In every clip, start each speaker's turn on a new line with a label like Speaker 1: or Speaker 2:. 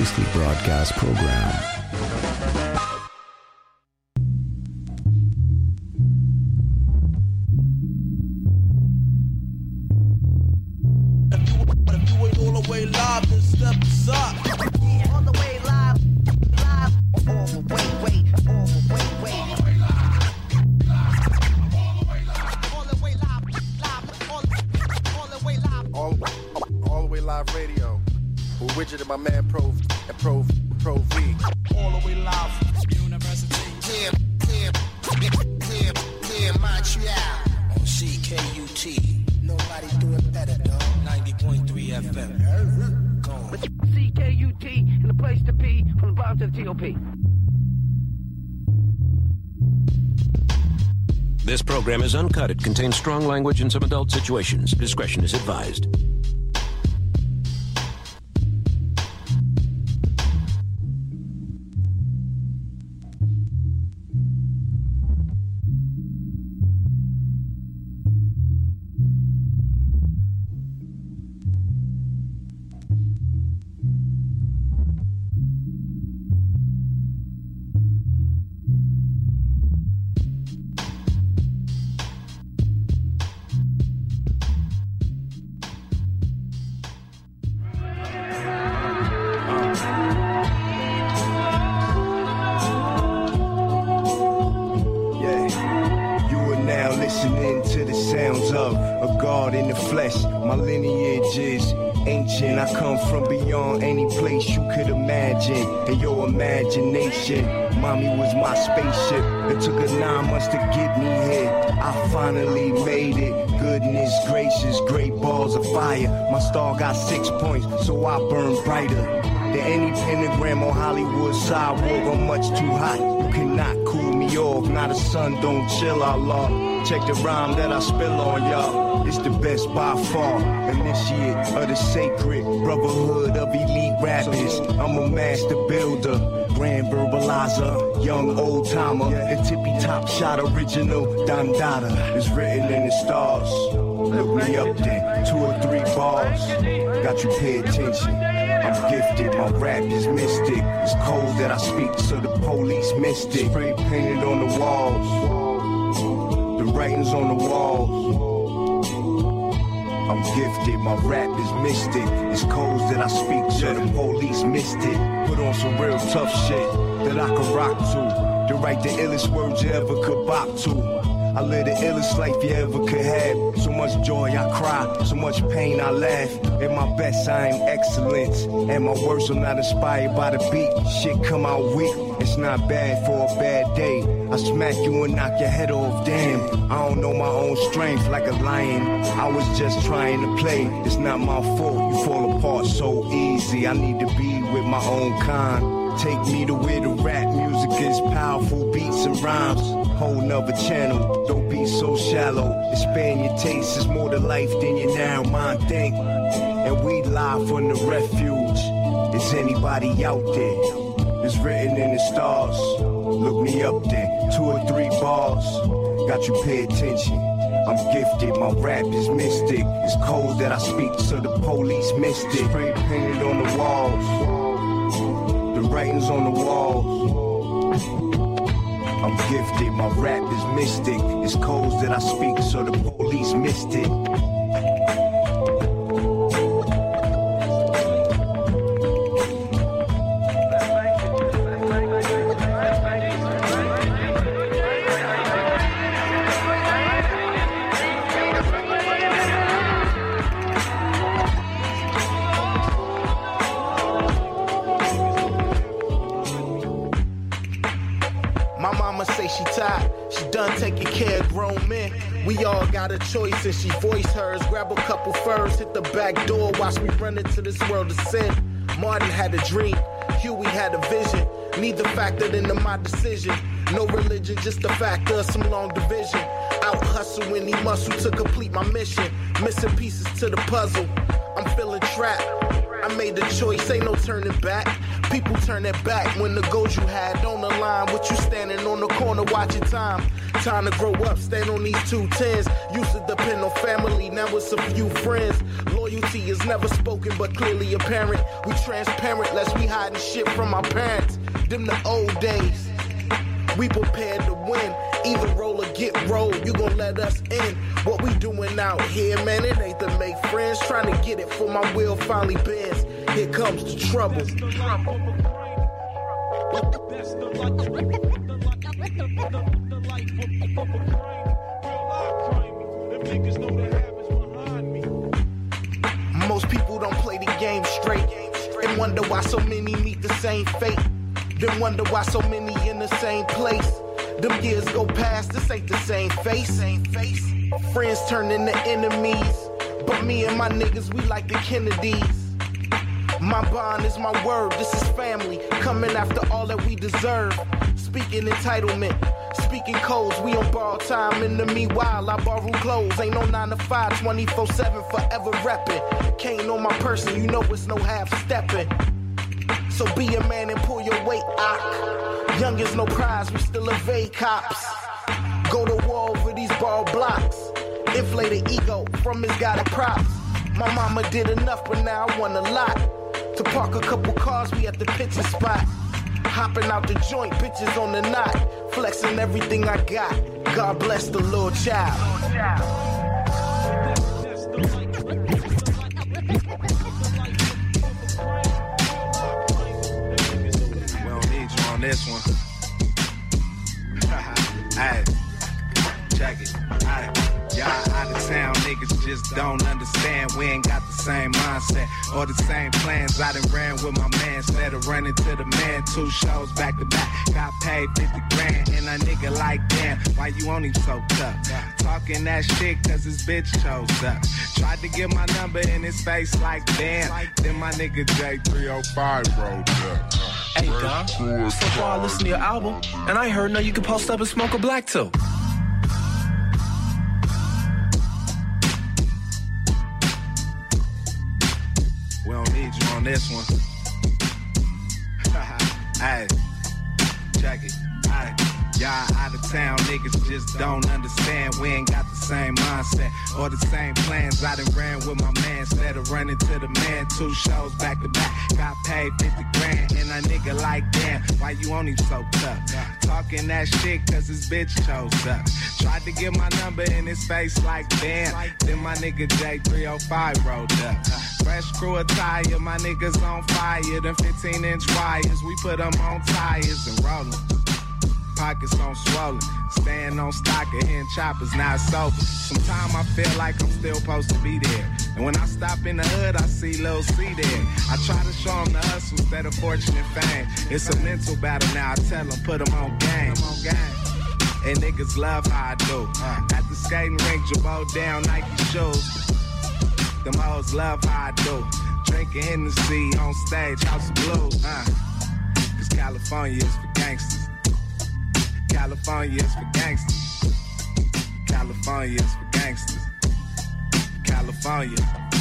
Speaker 1: previously broadcast program.
Speaker 2: If you ain't all the way live, then step aside.
Speaker 3: All the way live, all the way, all the way,
Speaker 4: all the way live radio. With Widget and my man Pro V.
Speaker 2: All the way live. University.
Speaker 3: Here, Montreal.
Speaker 2: On CKUT.
Speaker 3: Nobody do it better, dog.
Speaker 2: 90.3 FM. Gone.
Speaker 5: CKUT and the place to be from the bottom to the TOP.
Speaker 6: This program is uncut. It contains strong language and some adult situations. Discretion is advised.
Speaker 7: Listening to the sounds of a God in the flesh. My lineage is ancient. I come from beyond any place you could imagine. In your imagination, mommy was my spaceship. It took her 9 months to get me here. I finally made it. Goodness gracious, great balls of fire. My star got 6 points, so I burn brighter than any pentagram on Hollywood sidewalk. I'm much too hot. You cannot cool me off. Not a sun, don't chill, Allah. Check the rhyme that I spill on y'all. It's the best by far. Initiate of the sacred brotherhood of elite rappers. I'm a master builder, grand verbalizer, young old timer, the tippy top shot original Dandada is written in the stars. Look me up then, 2 or 3 bars. Got you pay attention. I'm gifted, my rap is mystic. It's cold that I speak, so the police missed it. Spray painted on the walls, the writings on the walls. I'm gifted, my rap is mystic. It's codes that I speak, so the police missed it. Put on some real tough shit that I can rock to. To write the illest words you ever could bop to. I live the illest life you ever could have. So much joy I cry, so much pain I laugh. At my best I am excellence, and my words are not inspired by the beat. Shit come out weak, it's not bad for a bad day. I smack you and knock your head off, damn. I don't know my own strength like a lion. I was just trying to play, it's not my fault. You fall apart so easy, I need to be with my own kind. Take me to where the rap music is powerful, beats and rhymes. Whole nother channel, don't be so shallow. Expand your taste, it's more to life than you now mind think. And we live from the refuge. Is anybody out there? It's written in the stars. Look me up there, 2 or 3 bars. Got you pay attention. I'm gifted, my rap is mystic. It's codes that I speak, so the police missed it. Spray painted on the walls, the writings on the walls. I'm gifted, my rap is mystic. It's codes that I speak, so the police missed it.
Speaker 2: Taking care of grown men. We all got a choice and she voiced hers. Grab a couple furs, hit the back door, watch me run into this world of sin. Martin had a dream, Huey had a vision. Neither factored into my decision. No religion, just the factor of some long division. Out hustle any muscle to complete my mission. Missing pieces to the puzzle. I'm feeling trapped. I made a choice, ain't no turning back. People turn their back when the goals you had on the line. With you standing on the corner watching time. Time to grow up, stand on these 2 10s. Used to depend on family, now it's a few friends. Loyal loyalty is never spoken but clearly apparent. We transparent lest we hiding shit from our parents. Them the old days. We prepared to win. Either roll or get rolled. You gon' let us in. What we doing out here, man, it ain't to make friends. Trying to get it for my wheel finally bends. Here comes the trouble. Most people don't play the game straight and wonder why so many meet the same fate. Then wonder why so many in the same place. Them years go past, this ain't the same face. Friends turn into enemies, but me and my niggas, we like the Kennedys. My bond is my word, this is family, coming after all that we deserve. Speaking entitlement, speaking codes, we on borrowed time. In the meanwhile, I borrow clothes. Ain't no 9 to 5, 24/7, forever reppin'. Cane on my person, you know it's no half stepping. So be a man and pull your weight, ock. Young is no prize, we still evade cops. Go to war over these ball blocks. Inflated ego from his guy to props. My mama did enough, but now I want a lot. To park a couple cars, we at the pitching spot. Hopping out the joint, bitches on the knot. Flexing everything I got. God bless the little child.
Speaker 8: We don't need you on this one. Hey, check it. Hey. Y'all out of town niggas just don't understand. We ain't got the same mindset or the same plans. I done ran with my man instead of running to the man. 2 shows back to back, got paid 50 grand. And a nigga like, damn, why you on him so tough? Talking that shit cause his bitch chose up. Tried to get my number in his face like damn. Then my nigga J305 rolled up.
Speaker 9: Hey, Dom, so far I listened to your album, and I heard now you can post up and smoke a black too.
Speaker 8: We don't need you on this one. Hey, check it. Hey, y'all out of town niggas just don't understand. We ain't got the same mindset or the same plans. I done ran with my man instead of running to the man. 2 shows back to back, got paid 50 grand. And a nigga like, damn, why you on him so tough? Talking that shit cause his bitch chose up. Tried to get my number in his face like damn. Then my nigga J305 rolled up. Fresh crew attire, my niggas on fire. Them 15-inch wires, we put them on tires and rollin'. Pockets on swollen, staying on stock and hitting choppers, now it's over. Sometimes I feel like I'm still supposed to be there. And when I stop in the hood, I see Lil C there. I try to show them the hustle instead of fortune and fame. It's a mental battle now, I tell them, put them on game. And niggas love how I do. At the skating rink, Jabot down, Nike shoes. Them hoes love how I do. Drinking Hennessy on stage, House of Blues. Cause California is for gangsters. California is for gangsters. California is for gangsters. California.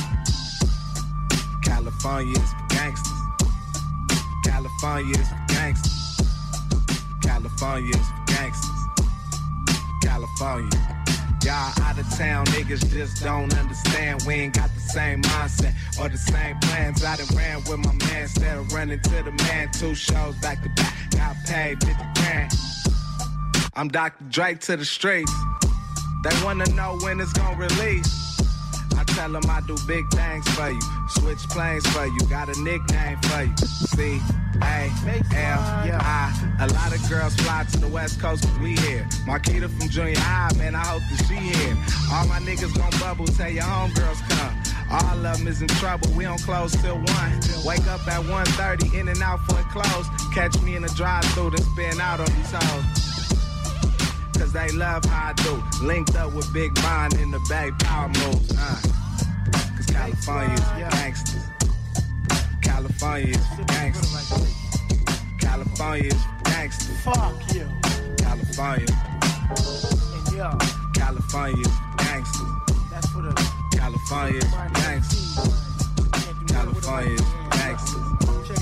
Speaker 8: California is for gangsters. California is for gangsters. California is for gangsters. California. Y'all out of town niggas just don't understand. We ain't got the same mindset or the same plans. I done ran with my man instead of running to the man. 2 shows back to back, got paid 50 grand. I'm Dr. Drake to the streets. They wanna know when it's gonna release. I tell them I do big things for you. Switch planes for you. Got a nickname for you. C-A-L-I. A lot of girls fly to the West Coast cause we here. Marquita from junior high, man, I hope that she here. All my niggas gon' bubble, tell your homegirls come. All of them is in trouble, we don't close till 1. Wake up at 1:30, in and out for it close. Catch me in the drive-thru, then spin out on these hoes. Cause they love how I do. Linked up with Big Bond in the Bay, power moves. Cause California is for gangsters. California is for gangsters. California is for gangsters.
Speaker 2: Fuck you.
Speaker 8: California.
Speaker 2: And yo,
Speaker 8: California is for gangsters.
Speaker 2: that's for the
Speaker 8: California is for gangsters. California is for gangsters.
Speaker 2: Check it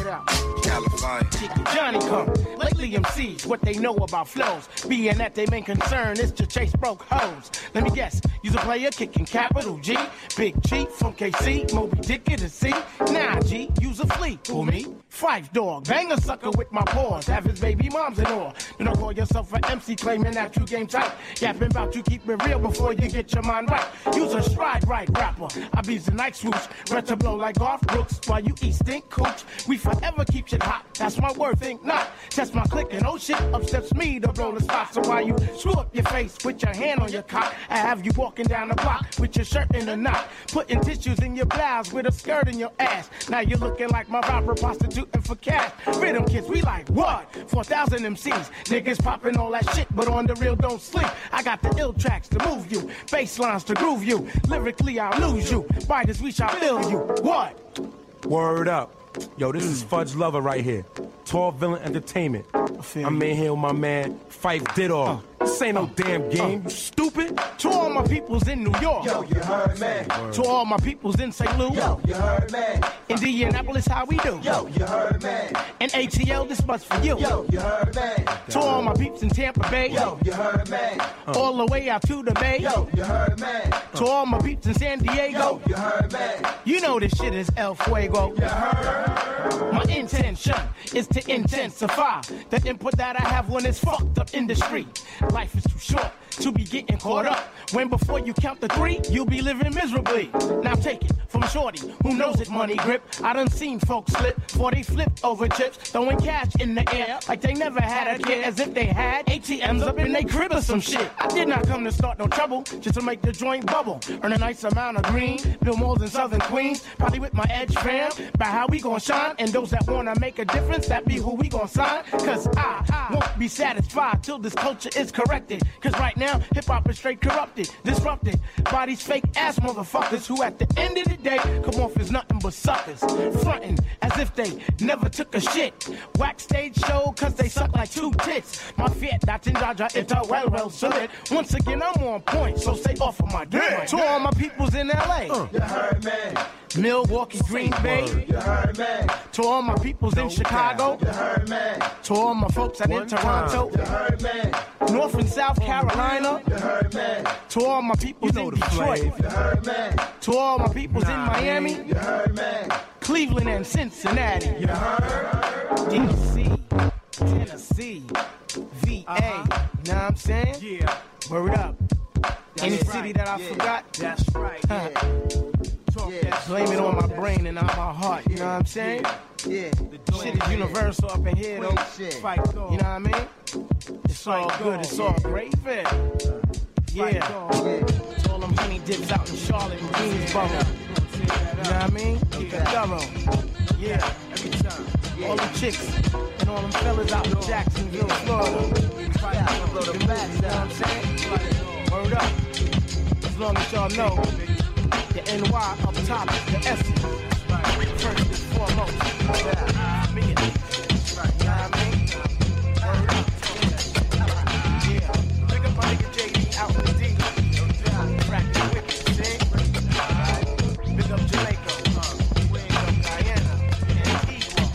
Speaker 10: it out.
Speaker 8: California.
Speaker 10: Johnny come. Lately MCs, what they know about flows. Being that they main concern is to chase broke hoes. Let me guess, you's a player kicking capital G. Big Chief from KC, Moby Dick to C. Nah, G, use a flea. Who me? Fife Dog, bang a sucker with my paws. Have his baby moms and all. You don't call yourself an MC claiming that you game tight. Yapping about you keep it real before you get your mind right. Use a stride right rapper. I be the night swoosh. Red to blow like Garth Brooks while you eat stink cooch. We forever keep shit hot. That's my word, think not. Test my click and oh shit, upsteps me to blow the spot. So while you screw up your face with your hand on your cock, I have you walking down the block with your shirt in a knot. Putting tissues in your blouse with a skirt in your ass. Now you're looking like my rapper prostituting for cash. Rhythm kids, we like what? 4,000 MCs. Niggas popping all that shit, but on the real don't sleep. I got the ill tracks to move you, bass lines to groove you. Lyrically I'll lose you. Biters we shall fill you. What?
Speaker 9: Word up. Yo, this is Fudge Lover right here. Tall Villain Entertainment. I'm in here with my man, Fife Diddor. This ain't no damn game, you stupid.
Speaker 10: To all my peoples in New York.
Speaker 11: Yo, you heard me.
Speaker 10: To all my peoples in St. Louis.
Speaker 11: Yo, you heard me.
Speaker 10: Indianapolis, how we do?
Speaker 11: Yo, you heard me.
Speaker 10: And ATL, this much for you.
Speaker 11: Yo, you heard me.
Speaker 10: To all my peeps in Tampa Bay.
Speaker 11: Yo, you heard me.
Speaker 10: All the way out to the Bay.
Speaker 11: Yo, you heard me.
Speaker 10: To all my peeps in San Diego.
Speaker 11: Yo, you heard me.
Speaker 10: You know this shit is El Fuego.
Speaker 11: You heard.
Speaker 10: My intention is to intensify the input that I have when it's fucked up in the street. Life is too short to be getting caught up. When before you count to 3, you'll be living miserably. Now take it from Shorty, who knows it money grip. I done seen folks slip, before they flipped over chips, throwing cash in the air like they never had a care, as if they had ATMs up in they crib or some shit. I did not come to start no trouble, just to make the joint bubble. Earn a nice amount of green, build malls in Southern Queens, probably with my edge fam. By how we gon' shine, and those that wanna make a difference, that be who we gon' sign. Cause I won't be satisfied till this culture is corrected. Cause right now, hip-hop is straight corrupted, disrupted by these fake ass motherfuckers who at the end of the day come off as nothing but suckers, frontin' as if they never took a shit. Whack stage show cause they suck like 2 tits. My Fiat Dachshund Jaja, it's a well solid. Once again I'm on point, so stay off of my dick. To all my peoples in LA,
Speaker 11: you heard me.
Speaker 10: Milwaukee, Green Bay,
Speaker 11: you heard me.
Speaker 10: To all my peoples in Chicago,
Speaker 11: you heard me.
Speaker 10: To all my folks out in Toronto,
Speaker 11: you heard me.
Speaker 10: North and South Carolina,
Speaker 11: you heard me.
Speaker 10: To all my peoples in Detroit,
Speaker 11: you heard me.
Speaker 10: To all my peoples in Miami,
Speaker 11: you heard me.
Speaker 10: Cleveland and Cincinnati,
Speaker 11: you heard.
Speaker 10: DC, Tennessee, VA, know what I'm saying?
Speaker 5: Yeah.
Speaker 10: Word up. Any
Speaker 5: That's
Speaker 10: city
Speaker 5: right.
Speaker 10: that I
Speaker 5: Yeah.
Speaker 10: forgot,
Speaker 5: That's right. Yeah. Talk that
Speaker 10: blame it
Speaker 5: shit.
Speaker 10: on my brain and not my heart, you know what I'm saying?
Speaker 11: Yeah.
Speaker 10: Shit is universal up in here though.
Speaker 11: Shit.
Speaker 5: Fight dog.
Speaker 10: You know what I mean? It's all good, it's all great, man. Yeah. To all them honey dips out in Charlotte and Greensboro. You know what I mean? Keep it thorough. Yeah.
Speaker 5: Every time.
Speaker 10: All them chicks and all them fellas out in Jacksonville, Florida. You know what I'm saying? Word up. As long as y'all know, the NY up top is the essence. First and foremost. Me and you know what I mean? Word up. Yeah. Pick up my nigga JD out in the D. Crack the whip, see? Pick up Jamaica. Pick up Guyana. Antigua.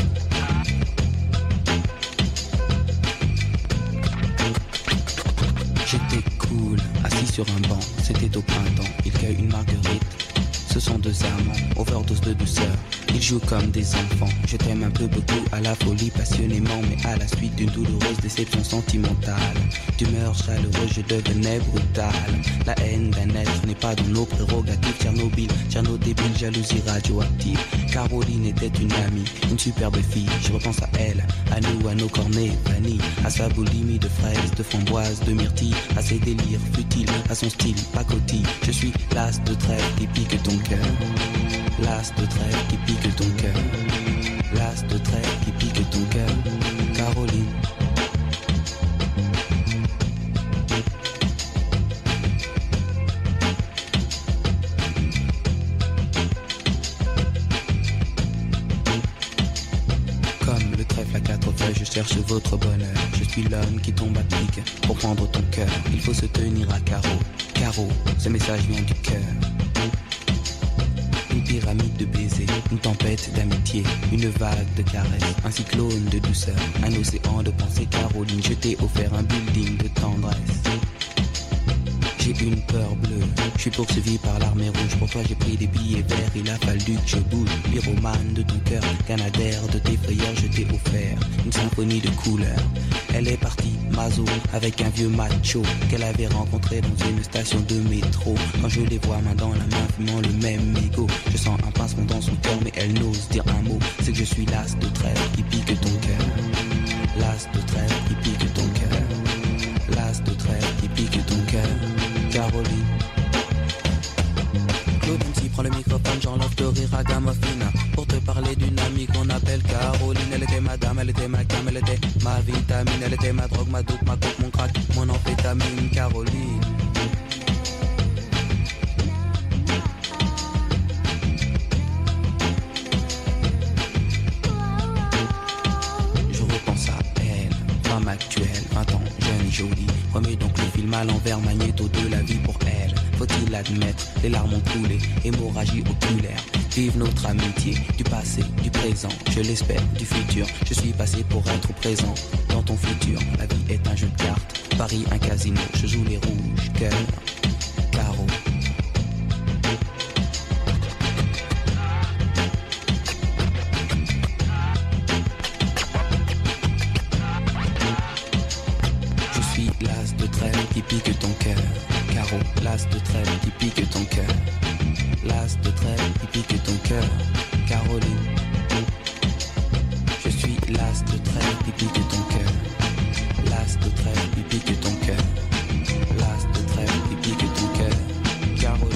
Speaker 12: J'étais cool, assis sur un banc, c'était au printemps, il cueille une marguerite. Ce sont 2 amants, overdose de douceur, ils jouent comme des enfants. Je t'aime un peu beaucoup, à la folie passionnément, mais à la suite d'une douloureuse déception sentimentale. D'humeur chaleureuse, je devenais brutal. La haine d'un être n'est pas dans nos prérogatives. Tchernobyl, Tcherno débile, jalousie radioactive. Caroline était une amie, une superbe fille. Je repense à elle, à nous, à nos cornets vanille, à sa boulimie de fraises, de framboises, de myrtilles, à ses délires futiles, à son style pacotille. Je suis l'as de trêve qui pique ton cœur. L'as de trêve qui pique ton cœur. L'as de trêve qui pique ton cœur. Caroline. Comme le trèfle à 4 feuilles, je cherche votre bonheur. Je suis l'homme qui tombe à pic pour prendre ton cœur. Il faut se tenir à carreau. Carreau, ce message vient du cœur. Une pyramide de baisers, une tempête d'amitié, une vague de caresses, un cyclone de douceur, un océan de pensée. Caroline, je t'ai offert un building de tendresse. J'ai une peur bleue, je suis poursuivi par l'armée rouge. Pour toi j'ai pris des billets verts, il a fallu que je bouge. Pyromane de ton cœur, canadaire de tes frayeurs, je t'ai offert une symphonie de couleurs. Elle est partie, Mazo, avec un vieux macho qu'elle avait rencontré dans une station de métro. Quand je les vois main dans la main, fumant le même mégot, je sens un pincement dans son cœur, mais elle n'ose dire un mot. C'est que je suis l'as de trêve qui pique ton cœur. L'as de trêve qui pique ton cœur. L'as de trêve qui pique ton cœur. Caroline. Claude MC prend le microphone, j'enlève de rire à Gamofina pour te parler d'une amie qu'on appelle Caroline. Elle était ma dame, elle était ma cam, elle était ma vitamine, elle était ma drogue, ma dope, ma coke, mon crack, mon amphétamine. Caroline. Je repense à elle, femme actuelle, 20 ans, jeune et jolie. Remets donc le film à l'envers, magnéto de la vie pour elle. Faut-il l'admettre, les larmes ont coulé, hémorragie oculaire. Vive notre amitié, du passé, du présent, je l'espère, du futur. Je suis passé pour être présent dans ton futur. La vie est un jeu de cartes, Paris un casino. Je joue les rouges, cœur, carreau. L'as de trêve qui pique ton cœur. Carreau, l'as de trêve qui pique ton cœur. L'as de trêve qui pique ton cœur. Caroline. Je suis l'as de trêve qui pique ton cœur. L'as de trêve qui pique ton cœur. L'as de trêve qui pique ton cœur. Caroline.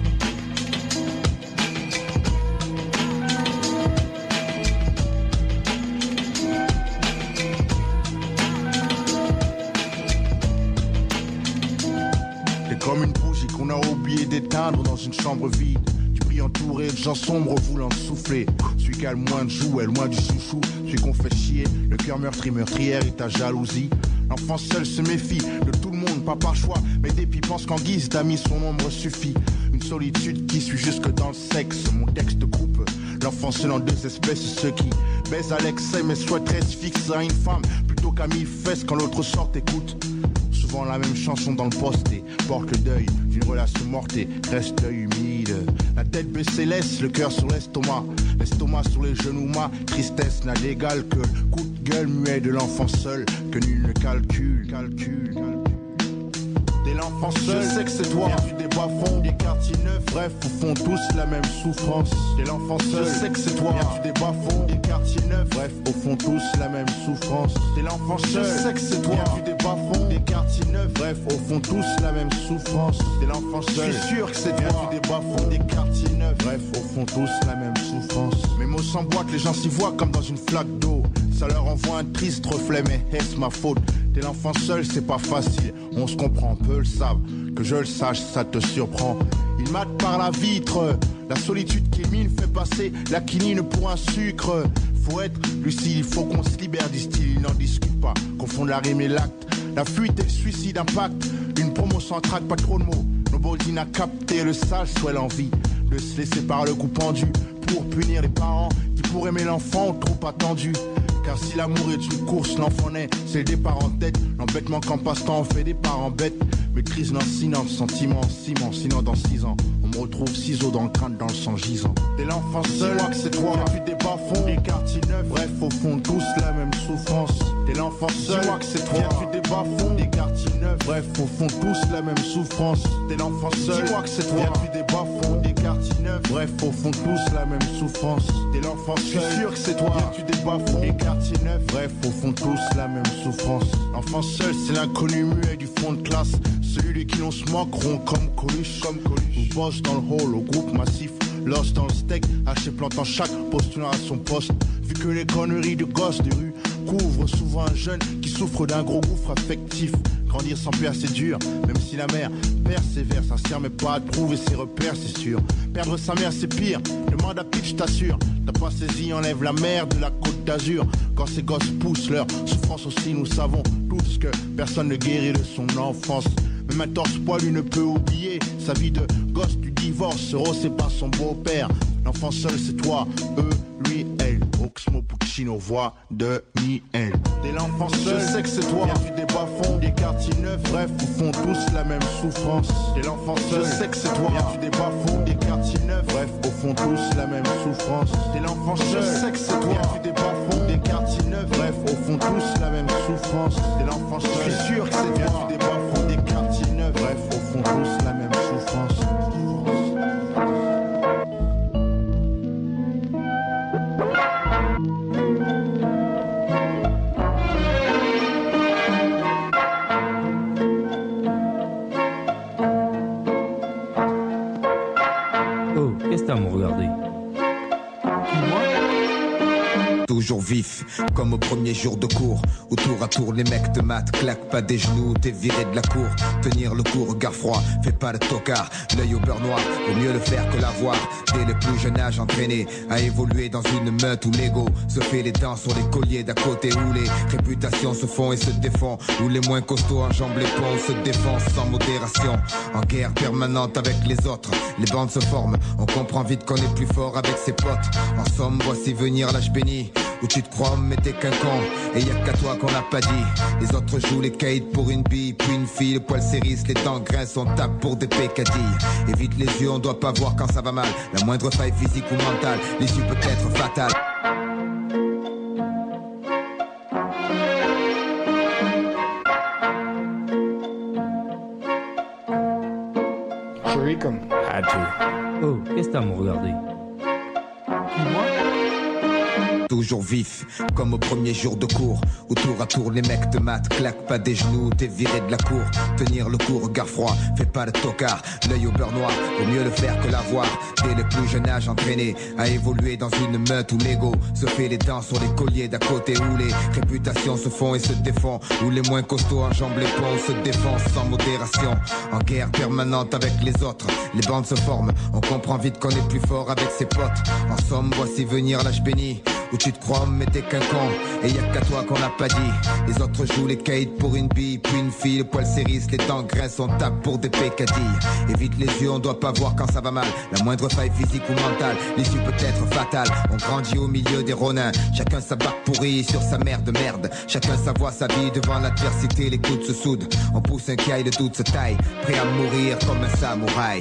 Speaker 13: Comme une bougie qu'on a oublié d'éteindre dans une chambre vide. Tu pries entouré de gens sombres voulant souffler. Celui qui a le moins de jouets, loin du chouchou. Celui qu'on fait chier, le cœur meurtri, meurtrière et ta jalousie. L'enfant seul se méfie de tout le monde, pas par choix, mais dépit pense qu'en guise d'amis son ombre suffit. Une solitude qui suit jusque dans le sexe. Mon texte coupe l'enfant seul en deux espèces. Ceux qui baisent à l'excès mais souhaiteraient se fixer à une femme plutôt qu'à mille fesses quand l'autre sort écoute. Souvent la même chanson dans le poste et porte le deuil d'une relation morte et reste l'œil humide. La tête baissée laisse le cœur sur l'estomac. L'estomac sur les genoux, ma tristesse n'a d'égal que le coup de gueule muet de l'enfant seul que nul ne calcule. T'es l'enfant seul, je sais que c'est toi, perdu des bas-fonds, des quartiers neufs, bref, au fond tous la même souffrance. T'es l'enfant seul, je sais que c'est toi, perdu des bas-fonds, des quartiers neufs, bref, au fond tous la même souffrance. T'es l'enfant seul, je sais que c'est toi, perdu des bas-fonds, des quartiers neufs, bref, au fond tous la même souffrance. T'es l'enfant seul, je suis sûr que c'est toi, perdu des bas-fonds, des quartiers neufs, bref, au fond tous la même souffrance. Mes mots s'emboîtent, les gens s'y voient comme dans une flaque d'eau. Ça leur envoie un triste reflet, mais est-ce ma faute? T'es l'enfant seul, c'est pas facile, on se comprend, peu le savent. Que je le sache, ça te surprend. Il mate par la vitre, la solitude qui mine fait passer la quinine pour un sucre. Faut être lucide, il faut qu'on se libère du style, il n'en discute pas. Confondre la rime et l'acte, la fuite et le suicide impact. Une promo sans trac, pas trop de mots. Nobody n'a capté le sale, soit l'envie de se laisser par le coup pendu pour punir les parents qui pour aimer l'enfant ont trop attendu. Car si l'amour est une course, l'enfant naît, c'est le départ en tête. L'embêtement qu'en passe-temps on fait des parents bêtes. Maîtrise lancinant, sentiment, ciment. Sinon dans 6 ans, on me retrouve ciseaux dans le crâne, dans le sang gisant. T'es l'enfant seul, dis-moi que c'est toi, perdu des bas-fonds, des quartiers neufs, bref au fond tous la même souffrance. T'es l'enfant seul, dis-moi que c'est toi, perdu des bas-fonds, des quartiers neufs, bref au fond tous la même souffrance. T'es l'enfant seul, dis-moi que c'est toi, perdu des bas-fonds, des quartiers neufs, bref au fond tous la même souffrance. T'es l'enfant seul, je suis sûr que c'est toi, perdu des bas-fonds, des quartiers neufs, bref au fond tous la même souffrance. L'enfant seul, c'est l'inconnu muet du fond de classe. Celui de qui l'on se moqueront comme Coluche. On bosse dans le hall au groupe massif. Lost dans le steak, haché plantant chaque postulant à son poste. Vu que les conneries de gosses de rue couvrent souvent un jeune qui souffre d'un gros gouffre affectif. Grandir sans père c'est dur, même si la mère persévère, sincère mais pas à trouver ses repères c'est sûr. Perdre sa mère c'est pire, demande à Pitch t'assure. T'as pas saisi, enlève la mer de la Côte d'Azur. Quand ces gosses poussent leur souffrance aussi, nous savons tous que personne ne guérit de son enfance. Même un torse poilu ne peut oublier sa vie de gosse du divorce. Rose c'est pas son beau-père. L'enfant seul c'est toi, eux, lui, elle. Oxmo Puccino, voix de Miel. T'es l'enfant seul, je sais que c'est toi. Viens du des bas-fonds, des quartiers neufs. Bref, ils font tous la même souffrance. T'es l'enfant seul, je sais que c'est toi. Viens du des bas-fonds, des quartiers neufs. Bref, au fond tous la même souffrance. T'es l'enfant seul, je sais que c'est toi. Viens du des bas-fonds, des quartiers neufs. Bref, au fond tous la même souffrance. T'es l'enfant seul, je suis sûr que c'est toi. Viens du des bas-fonds, des quartiers neufs. Bref, au fond tous la même souffrance.
Speaker 14: Qu'est-ce que t'as à me regarder?
Speaker 15: Toujours vif, comme au premier jour de cours, où tour à tour les mecs te matent, claquent pas des genoux, t'es viré de la cour. Tenir le coup, regard froid, fais pas le tocard, l'œil au beurre noir, vaut mieux le faire que l'avoir. Dès le plus jeune âge entraîné, à évoluer dans une meute où l'ego se fait les dents sur les colliers d'à côté, où les réputations se font et se défont, où les moins costauds enjambent les ponts, se défoncent sans modération, en guerre permanente avec les autres. Les bandes se forment, on comprend vite qu'on est plus fort avec ses potes. En somme, voici venir l'âge béni, où tu te crois mais t'es qu'un con, et y'a qu'à toi qu'on l'a pas dit. Les autres jouent les caïds pour une bille, puis une fille, le poil s'érisse, les dents grincent, on tape pour des pécadilles. Évite les yeux, on doit pas voir quand ça va mal. La moindre faille physique ou mentale, l'issue peut être fatale.
Speaker 14: Chérie comme Oh, qu'est-ce que t'as à me regarder?
Speaker 15: Toujours vif, comme au premier jour de cours, où tour à tour les mecs te matent, claquent pas des genoux, t'es viré de la cour. Tenir le coup, regard froid, fais pas le tocard, l'œil au beurre noir, vaut mieux le faire que l'avoir. Dès le plus jeune âge entraîné, à évoluer dans une meute où l'ego se fait les dents sur les colliers d'à côté, où les réputations se font et se défont, où les moins costauds enjambent les ponts, se défoncent sans modération, en guerre permanente avec les autres. Les bandes se forment, on comprend vite qu'on est plus fort avec ses potes. En somme, voici venir l'âge béni, où tu te crois mais t'es qu'un con, et y'a qu'à toi qu'on l'a pas dit. Les autres jouent les caïds pour une bille, puis une fille, le poil s'érisse, les dents grincent, on tape pour des pécadilles. Évite les yeux, on doit pas voir quand ça va mal. La moindre faille physique ou mentale, l'issue peut être fatale. On grandit au milieu des ronins, chacun sa barque pourrie sur sa mère de merde. Chacun sa voix, sa vie, devant l'adversité, les coudes se soudent. On pousse un caille, le doute se taille, prêt à mourir comme un samouraï.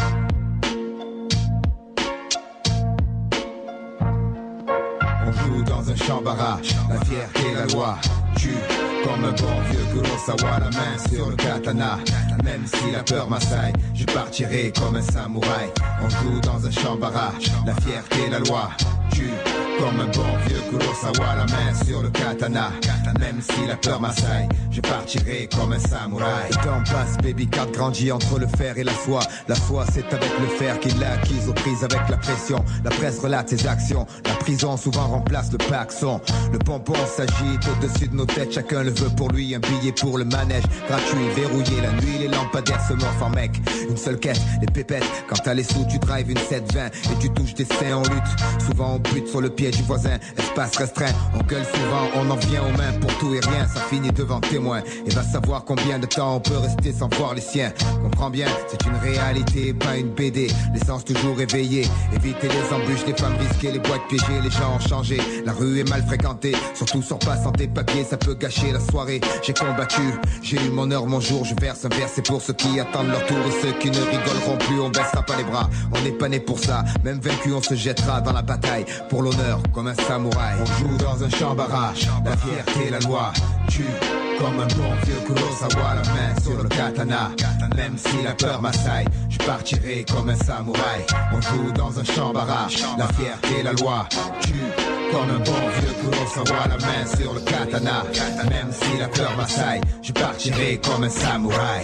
Speaker 15: On joue dans un champ barrage, la fierté et la loi. Tue comme un bon vieux Kurosawa, la main sur le katana. Même si la peur m'assaille, je partirai comme un samouraï. On joue dans un champ barrage, la fierté et la loi. Tue comme un bon vieux Kurosawa, la main sur le katana. Même si la peur m'assaille, je partirai comme un samouraï. Le temps passe, baby cat grandit entre le fer et la foi. La foi c'est avec le fer qu'il l'a acquise aux prises avec la pression. La presse relate ses actions, la prison souvent remplace le paxon. Le pompon s'agite au-dessus de nos têtes, chacun le veut pour lui. Un billet pour le manège, gratuit, verrouillé la nuit. Les lampadaires se morfent en mec, une seule quête, les pépettes. Quand t'as les sous tu drives une 720 et tu touches des seins, on lutte. Souvent on bute sur le pied du voisin, espace restreint. On gueule souvent, on en vient aux mains pour tout et rien, ça finit devant témoin. Et va savoir combien de temps on peut rester sans voir les siens. Comprends bien, c'est une réalité, pas une BD. L'essence toujours éveillée, éviter les embûches, les femmes risquées, les boîtes piégées. Les gens ont changé, la rue est mal fréquentée. Surtout sors pas sans tes papiers, ça peut gâcher la soirée. J'ai combattu, j'ai eu mon heure, mon jour. Je verse un verre, c'est pour ceux qui attendent leur tour. Et ceux qui ne rigoleront plus, on baissera pas les bras. On n'est pas né pour ça, même vaincu on se jettera dans la bataille. Pour l'honneur, comme un samouraï. On joue dans un champ barrage, la fierté et la loi. Tue comme un bon vieux Kurosawa, la main sur le katana. Même si la peur m'assaille, je partirai comme un samouraï. On joue dans un champ barrage, la fierté et la loi. Tue comme un bon vieux Kurosawa, la main sur le katana. Même si la peur m'assaille, je partirai comme un samouraï.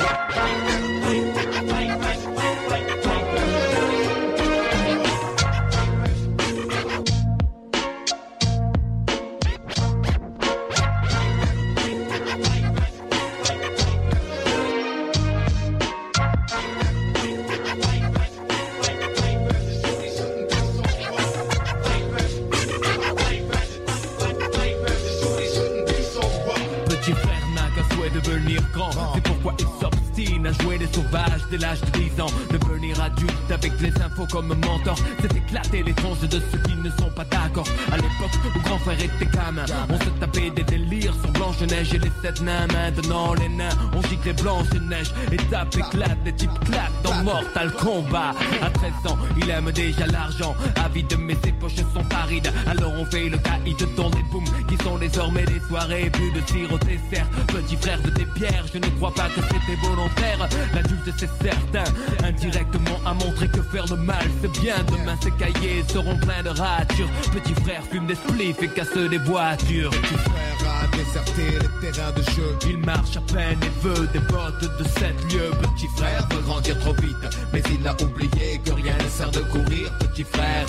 Speaker 16: Devenir grand, c'est pourquoi il s'obstine destinent à jouer les sauvages dès l'âge de 10 ans. Devenir adulte avec les infos comme mentor, c'est éclater les tronches de ceux qui ne sont pas d'accord. À l'époque où grand frère était gamin, on se tapait des délires sur Blanche-Neige et les 7 nains. Maintenant les nains, on gicle les Blanche-Neige. Étape éclate, les types claquent dans Mortal Kombat. À 13 ans, il aime déjà l'argent, avide mais ses poches sont arides. Alors on fait le caïd dans les booms qui sont désormais des soirées. Plus de tir au dessert, petit frère de tes pierres. Je ne crois pas que c'était volontaire. L'adulte c'est certain, indirectement a montré que faire le mal c'est bien. Demain ces cahiers seront pleins de ratures. Petit frère fume des spliffs et casse des voitures.
Speaker 15: Petit frère a déserté les terrains de jeu.
Speaker 16: Il marche à peine et veut des bottes de 7 lieues. Petit frère veut grandir trop vite, mais il a oublié que rien ne sert de courir. Petit frère.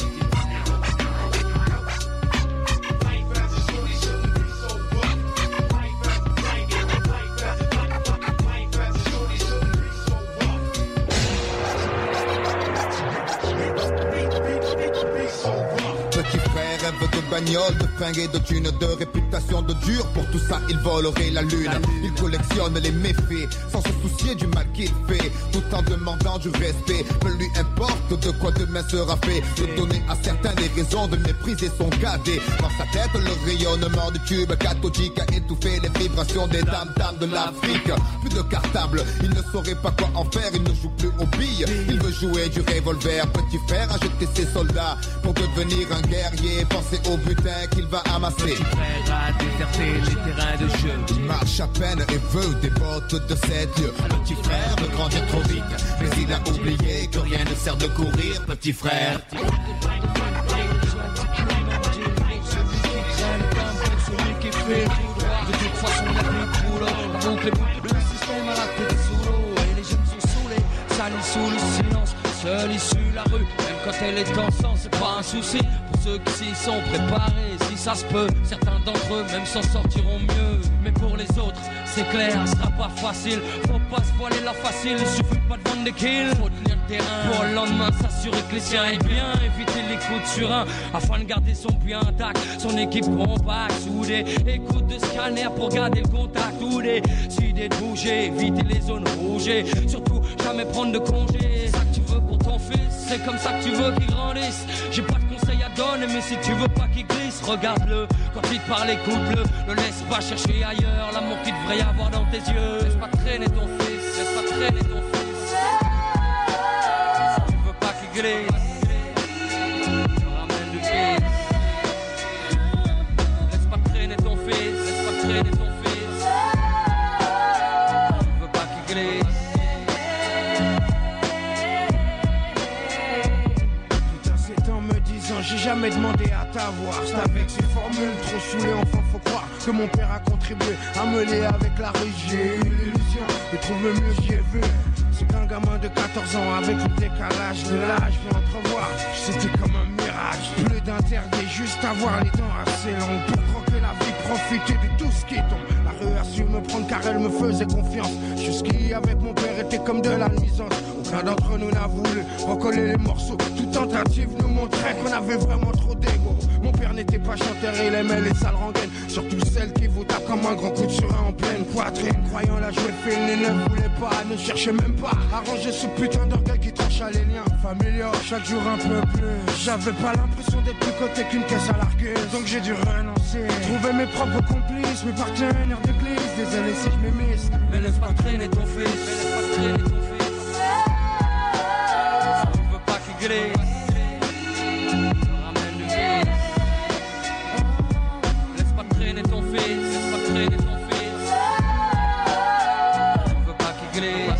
Speaker 15: De bagnole, de fringues et de thunes, de réputation de dur. Pour tout ça, il volerait la lune. Il collectionne les méfaits sans se soucier du mal qu'il fait, tout en demandant du respect. Peu lui importe de quoi demain sera fait. De donner à certains des raisons de mépriser son cadet. Dans sa tête, le rayonnement du tube cathodique a étouffé les vibrations des dames de l'Afrique. Plus de cartable, il ne saurait pas quoi en faire. Il ne joue plus aux billes, il veut jouer du revolver. Petit frère a jeté ses soldats pour devenir un guerrier. Penser au butin qu'il va amasser.
Speaker 16: Petit frère a déserté les terrains de jeu.
Speaker 15: Il marche à peine et veut des bottes de 7 lieues.
Speaker 16: Petit frère veut grandir trop vite, mais il a oublié que rien ne sert de courir. Petit frère.
Speaker 17: De toute façon la vie coule, donc les boucles de système à la tête sous l'eau. Et les jeunes sont saoulés, salis sous le silence. Seule issue la rue, même quand elle est en sang, c'est pas un souci. Pour ceux qui s'y sont préparés, si ça se peut, certains d'entre eux même s'en sortiront mieux. Mais pour les autres, c'est clair, ce sera pas facile. Faut pas se voiler la facile, il suffit pas de vendre des kills. Faut tenir le terrain pour le lendemain s'assurer que les siens aient bien. Éviter les coups de surin afin de garder son puits intact. Son équipe compacte, soudée, écoute de scanner pour garder le contact. Ou décider de bouger, éviter les zones rouges. Surtout jamais prendre de congé. C'est ça que tu veux pour ton fils, c'est comme ça que tu veux qu'il grandisse. J'ai pas de conseils à donner, mais si tu veux pas qu'il glisse, regarde-le. Quand il te parle, écoute-le. Ne laisse pas chercher ailleurs l'amour qu'il devrait y avoir dans tes yeux. Laisse pas traîner ton fils, laisse pas traîner ton fils. Si tu veux pas qu'il glisse, ramène du fils. Laisse pas traîner ton fils, laisse pas traîner ton fils. Si tu veux pas qu'il glisse.
Speaker 10: J'ai jamais demandé à t'avoir. C'est avec ces formules trop saoulées, enfin faut croire que mon père a contribué à me lier avec la rue. J'ai eu l'illusion de trouver mieux, j'y ai vu. C'est qu'un gamin de 14 ans avec le décalage de l'âge peut entrevoir. C'était comme un mirage, plus d'interdit, juste avoir les dents assez longues pour croquer la vie, profiter de tout ce qui tombe. La rue a su me prendre car elle me faisait confiance. Jusqu'y avec mon père était comme de la nuisance. Aucun d'entre nous n'a voulu recoller les morceaux. Toute tentative nous montrait qu'on avait vraiment trop d'ego. Mon père n'était pas chanteur, il aimait les sales rengaines. Surtout celles qui vous tapent comme un grand coup de surin en pleine poitrine. Croyant la jouer fine, il ne voulait pas, ne cherchait même pas à ranger ce putain d'orgueil qui tranche à les liens familiaux. Chaque jour un peu plus, j'avais pas l'impression d'être plus coté qu'une caisse à larguer. Donc j'ai dû renoncer, trouver mes propres complices, mes partenaires d'église. Désolé si je m'émisse,
Speaker 17: mais laisse pas traîner ton fils, mais laisse pas traîner ton fils. Si tu veux pas qu'il glisse, ramène du fils. Laisse pas traîner ton fils, laisse pas traîner ton fils. Si tu veux pas qu'il glisse.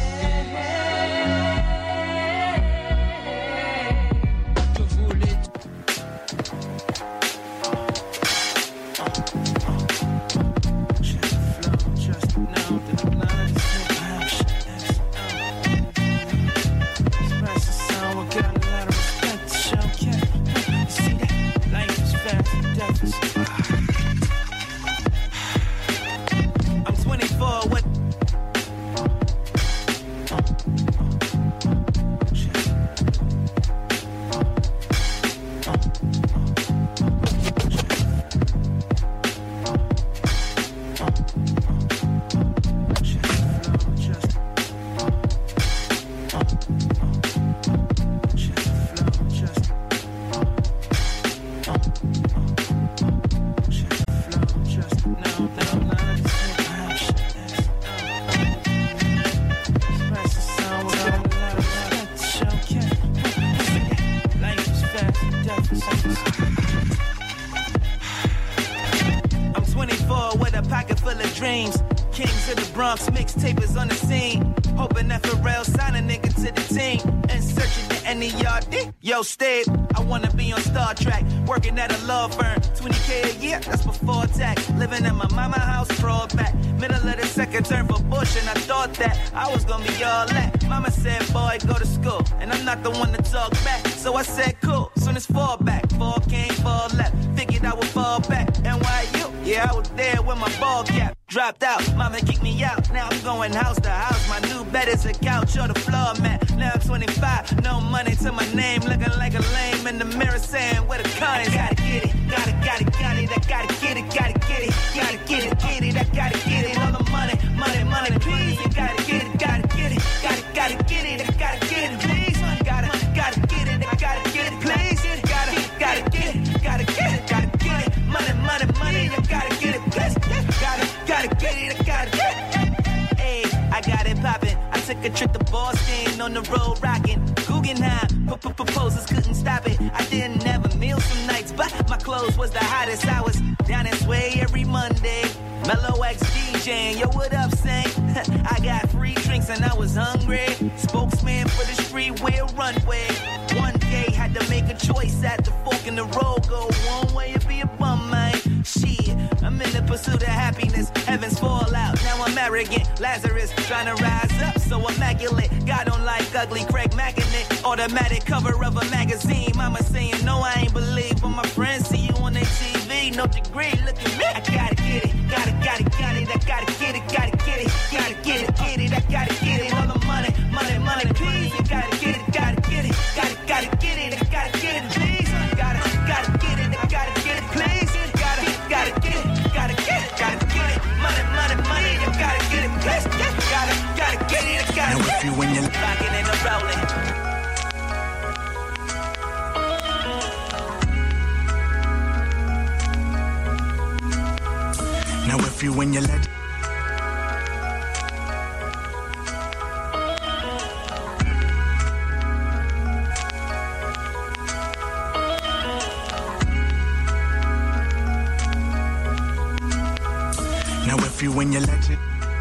Speaker 18: a pocket full of dreams. Kings of the Bronx, mixtapers on the scene. Hoping that Pharrell sign a nigga to the team. And searching the NERD. Yo, Steve, I wanna be on Star Trek. Working at a law firm. 20K a year, that's before tax. Living in my mama house, throw it back. Middle of the second term for Bush, and I thought that I was gonna be all that. Mama said, boy, go to school. And I'm not the one to talk back. So I said, cool. Soon as fall back. Fall came, fall left. Figured I would fall back. NYU, yeah, I was there with my ball cap. Dropped out, mama kicked me out. Now I'm going house to house. My new bed is a couch or the floor mat. Now I'm 25, no money to my name. Looking like a lame in the mirror saying, where the coins? Gotta get it, got it. I gotta get it, gotta get it. I gotta get it. All the money, please. You gotta get it, gotta get it. I gotta get it, please. Gotta get it, I gotta get it, please. Gotta get it. Money, you gotta get it, please. Gotta get it, I gotta get it. Hey, I got it poppin'. I took a trip to Boston on the road rockin'. Guggenheim, proposals couldn't stop it. I didn't have a meal some nights, but my clothes was the hottest. I was down in Sway every Monday. Mellow X DJing, yo, what up, Saint? I got free drinks and I was hungry. Spokesman for the streetwear runway. One day had to make a choice at the fork in the road. Go one way or be a bum, man. Shit, I'm in the pursuit of happiness. Heavens fall out, now I'm arrogant. Lazarus trying to rise up, so immaculate. God don't like ugly, Craig Mackinac. Automatic cover of a magazine. Mama saying, no, I ain't believe. But my friends see you on their TV. No degree, look at me. I gotta get it, gotta get it. I gotta get it, I gotta get it. All the money, please. You gotta get it, gotta get it. I gotta get it, please. Gotta get it, I gotta get it, please. Gotta get it. Money, you gotta get it, please. Gotta get it, I gotta get it. When you're rocking and rolling.
Speaker 19: Now if you win your legend. Now if you win your legend.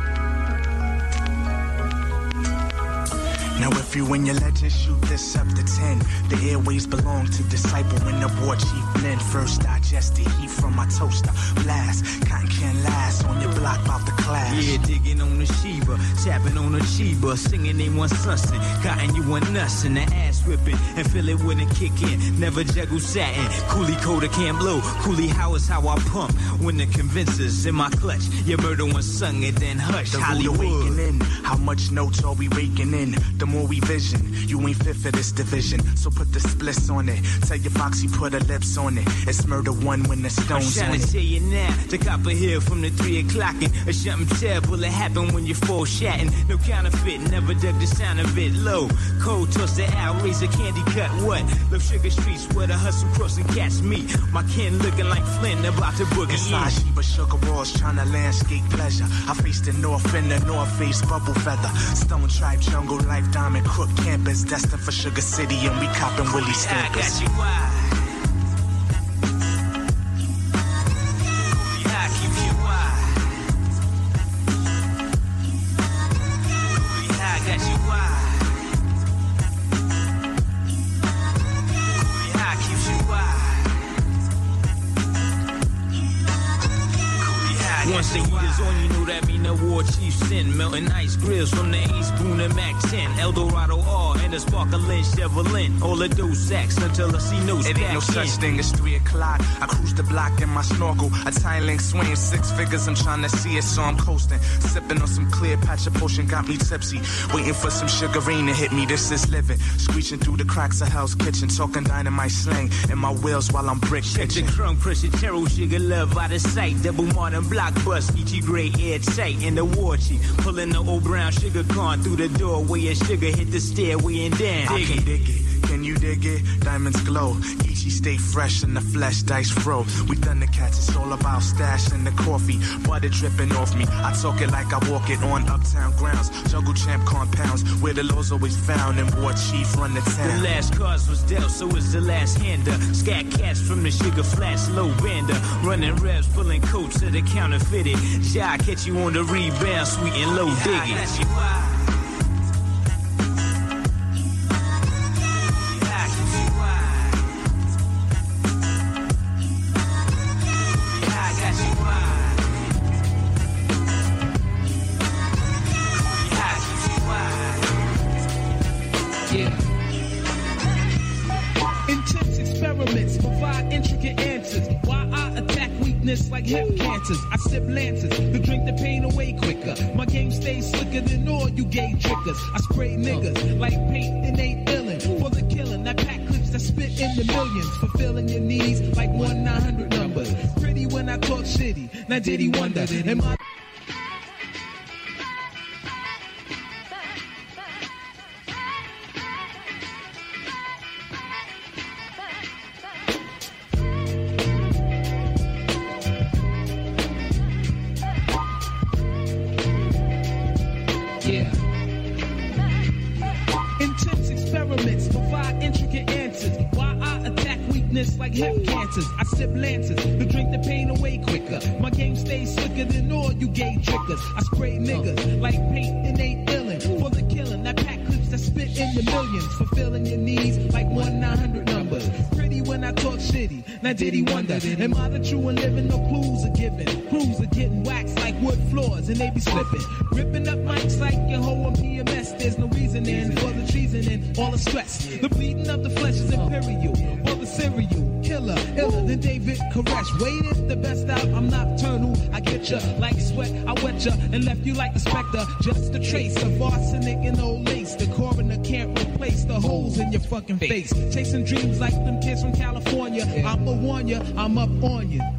Speaker 19: Now if you win your legend, shoot this up to 10. The airways belong to Disciple and the war chief men. First digest the heat from my toaster. Blast, cotton can last on your block about the class.
Speaker 20: Yeah, digging on the Sheba, tapping on the Chiba, singing they want something, cotton you want nuts and the ass whipping, and feel it when it kick in. Never juggle satin, coolie coda can't blow. Coolie how is how I pump when the convincers in my clutch. Your murder one sung it, then hush.
Speaker 19: The
Speaker 20: Hollywood
Speaker 19: awakening. How much notes are we raking in? The more we vision, you ain't fit for this division. So put the splits on it. Tell your Foxy put her lips on it. It's murder one when the stone's on it.
Speaker 20: I'm trying to tell you now, the copper here from the 3 o'clock and a something terrible that happen when you fall shatting. No counterfeit, never dug the sound of it low. Cold toss the out, razor candy cut what? Love Sugar Streets where the hustle crossing cats meet. My kin looking like Flynn about to boogie
Speaker 19: inside Sheba Sugar Walls trying to landscape pleasure. I faced the north in the north face bubble feather. Stone Tribe Jungle Life Diamond Crook Campus destined for Sugar City and we copping Willie Stampers.
Speaker 20: I got you wide. Once the heat is on, you know that mean the war chief sin. Melting ice grills from the Ace Boone and Mac 10. Eldorado R and a sparkling Chevrolet. All of those sacks until I see no stack.
Speaker 19: It ain't no such thing as 3 o'clock. I cruise the block in my snorkel. A tiny link swing, 6 figures. I'm trying to see it, so I'm coasting. Sipping on some clear patch of potion, got me tipsy. Waiting for some sugarine to hit me. This is living. Screeching through the cracks of Hell's Kitchen. Talking dynamite slang in my wheels while I'm brick pitching.
Speaker 20: Check the crumb pressure, terror, sugar love out of sight. Double modern block bus, EG gray airtight in the war chief. Pulling the old brown sugar con through the door where your sugar hit the stairway and down.
Speaker 19: I can dig it. Can you dig it? Diamonds glow. Ichi stay fresh in the flesh, dice fro. We Thundercats, it's all about stash in the coffee. Butter dripping off me. I talk it like I walk it on uptown grounds. Jungle champ compounds, where the law's always found. And war chief run the town.
Speaker 20: The last cards was dealt, so was the last hander. Scat cats from the sugar flats, low bander. Running reps, pulling coats to the counterfeited. Ja, catch you on the rebound, sweet and low digging.
Speaker 21: Like hip cancers, I sip lances to drink the pain away quicker. My game stays slicker than all you gay trickers. I spray niggas like paint and ain't illin' for the killing. That pack clips that spit in the millions, fulfilling your needs like 1-900 numbers. Pretty when I talk shitty, now did he wonder? Am I? Like hip cancers, I sip lances to drink the pain away quicker. My game stays slicker than all you gay trickers. I spray niggas like paint and ain't illin' for the killing. That pack clips that spit in the millions, fulfilling your needs like 1-900 numbers. Pretty when I talk shitty, now did he wonder? Am I the true and living? No clues are given. Crews are getting waxed like wood floors and they be slipping. Ripping up mics like your hoe on PMS. There's no reasoning for the treason and all the stress. The bleeding of the flesh is imperial. All the cereal. Killer, iller than David Koresh. Waited the best out, I'm nocturnal. I get ya like sweat, I wet ya and left you like a specter. Just a trace of arsenic and old lace. The coroner can't replace the holes in your fucking face. Chasing dreams like them kids from California. I'ma warn ya, I'm up on you.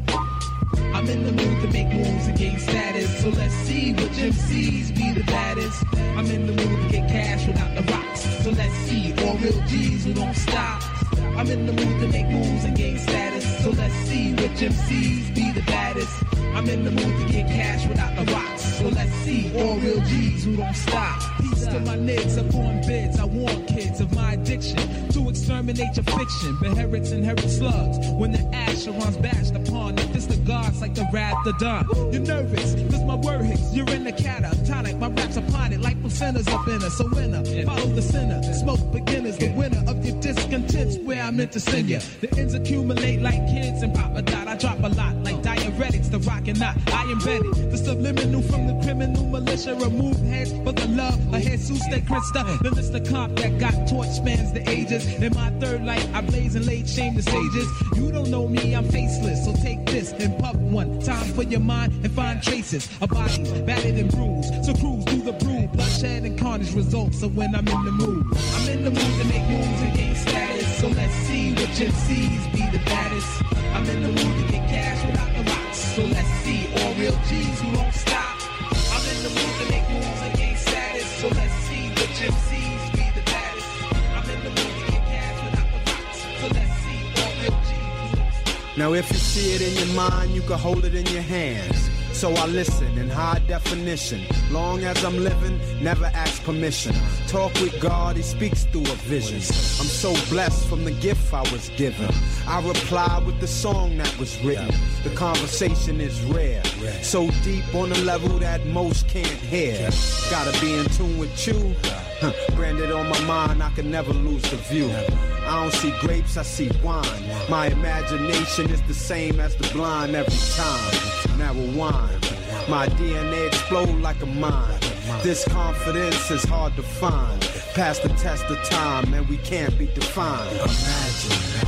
Speaker 21: I'm in the mood to make moves and gain status. So let's see which MCs be the baddest. I'm in the mood to get cash without the rocks. So let's see all real G's who don't stop. I'm in the mood to make moves and gain status. So let's see which MCs be the baddest. I'm in the mood to get cash without the rocks. So let's see all real G's who don't stop. Peace to my niggas up on bids. I warn kids of my addiction to exterminate your fiction. Beherits inherit slugs when the ash runs bashed upon. If it's the gods like the Wrath of Dawn. You're nervous cause my word hits. You're in the catatonic. My raps upon it like placentas up in us. So winner, follow the sinner. Smoke beginners. The winner of your discontents where I meant to send you. The ends accumulate like kids and Papa Dot. I drop a lot like diuretics. The rock and not. I embedded the subliminal from the criminal militia. Remove heads for the love of Jesus de Christa. The list of comp that got torch spans the ages. In my third light, I blaze and laid shame the sages. You don't know me, I'm faceless. So take this and puff one time for your mind and find traces of bodies battered and bruised. So cruise through the brew, bloodshed and carnage results of when I'm in the mood. I'm in the mood to make moves and gain status. So let's see which MCs be the baddest. I'm in the mood to get cash without the rocks. So let's see all real G's who won't stop. I'm in the mood to make moves and gain status. So let's see which MCs be the baddest. I'm in the mood to get cash without the rocks. So let's see all real G's who won't stop.
Speaker 22: Now if you see it in your mind, you can hold it in your hands. So I listen in high definition. Long as I'm living, never ask permission. Talk with God, he speaks through a vision. I'm so blessed from the gift I was given. I reply with the song that was written. The conversation is rare, so deep on a level that most can't hear. Gotta be in tune with you. Branded on my mind, I can never lose the view. I don't see grapes, I see wine. My imagination is the same as the blind every time. Now rewind. My DNA explode like a mine. This confidence is hard to find. Past the test of time, and we can't be defined. Imagine.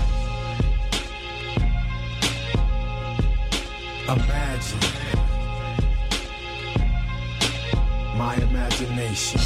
Speaker 22: Imagine. My imagination.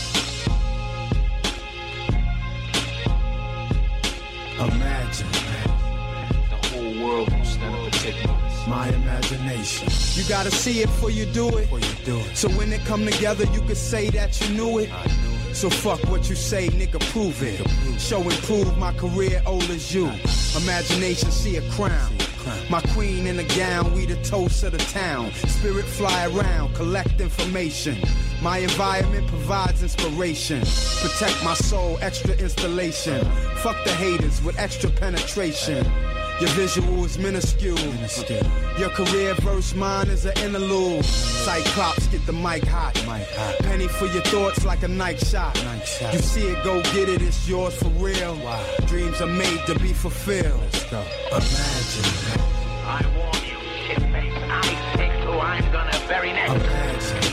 Speaker 22: Imagine.
Speaker 19: The whole world will stand up and take notice.
Speaker 22: My imagination. You gotta see it before you do it. So when it come together, you can say that you knew it. So fuck what you say, nigga, prove it. Show and prove my career old as you. Imagination see a crown. My queen in a gown, we the toast of the town. Spirit fly around, collect information. My environment provides inspiration. Protect my soul, extra installation. Fuck the haters with extra penetration. Your visual is minuscule. Your career verse, mine is an interlude. Cyclops get the mic hot. Penny for your thoughts like a Nike shot. You see it, go get it, it's yours for real. Dreams are made to be fulfilled. Let's go. Imagine.
Speaker 5: I warn you, shitface. I pick who I'm gonna bury next.
Speaker 22: Imagine.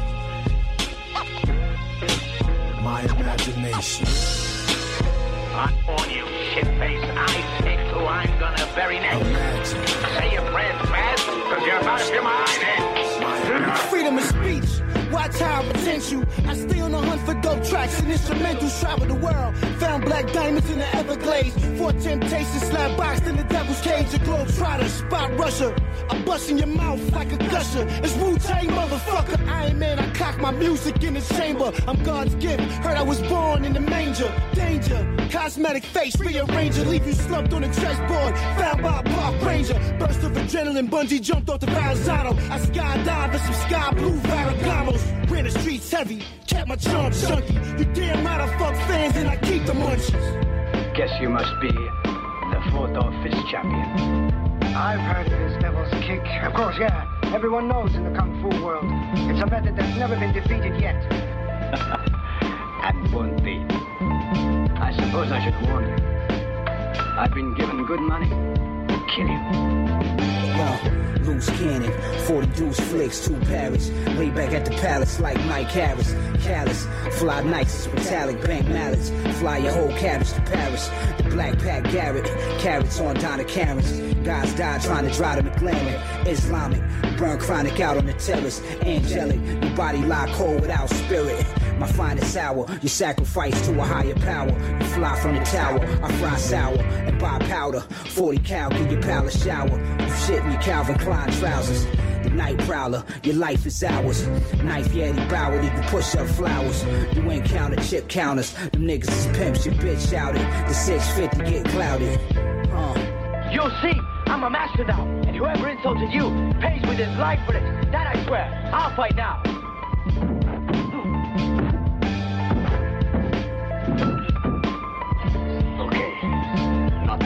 Speaker 22: My imagination.
Speaker 5: I warn you, shitface. I pick who I'm gonna bury next.
Speaker 22: Imagine.
Speaker 5: Say your prayers fast, cause you're about to get my eyes in.
Speaker 10: Freedom of speech. Watch how I potential. I stay on the hunt for dope tracks and instrumentals. Travel the world. Found black diamonds in the Everglades. For temptation, slap boxed in the devil's cage. A globe trotter, spot rusher. I bust in your mouth like a gusher. It's Wu-Tang, motherfucker. Iron Man, I cock my music in the chamber. I'm God's gift. Heard I was born in the manger. Danger. Cosmetic face, rearranger. Leave you slumped on the chessboard. Found by a park ranger. Burst of adrenaline, bungee jumped off the Verrazano. I skydived in some sky blue Varagamos. Ran the streets heavy, kept my charm chunky. You damn right I fuck fans and I keep the munchies.
Speaker 5: Guess you must be the 4th office champion.
Speaker 1: I've heard of this devil's kick. Of course, yeah. Everyone knows in the Kung Fu world. It's a method that's never been defeated yet.
Speaker 5: And won't be. I suppose I should warn you. I've been given good money to kill you.
Speaker 4: Loose cannon, 40 deuce flicks, 2 Paris. Lay back at the palace like Mike Harris. Callous, fly nights, metallic bank mallets. Fly your whole cabbage to Paris. The black pack Garrett, carrots on Donna Karen's. Guys died trying to drive to McLaren. Islamic, burn chronic out on the terrace. Angelic, your body lie cold without spirit. My finest hour, you sacrifice to a higher power. You fly from the tower, I fry sour and buy powder. 40 cal, give your pal a shower. You shit in your Calvin Klein trousers. The night prowler, your life is ours. Knife Yeti Bauer, you push up flowers. You ain't counted chip counters. Them niggas is pimps, your bitch shouted. The 650 get clouded.
Speaker 5: You'll see, I'm a master now. And whoever insulted you pays with his life for this. That I swear. I'll fight now. Not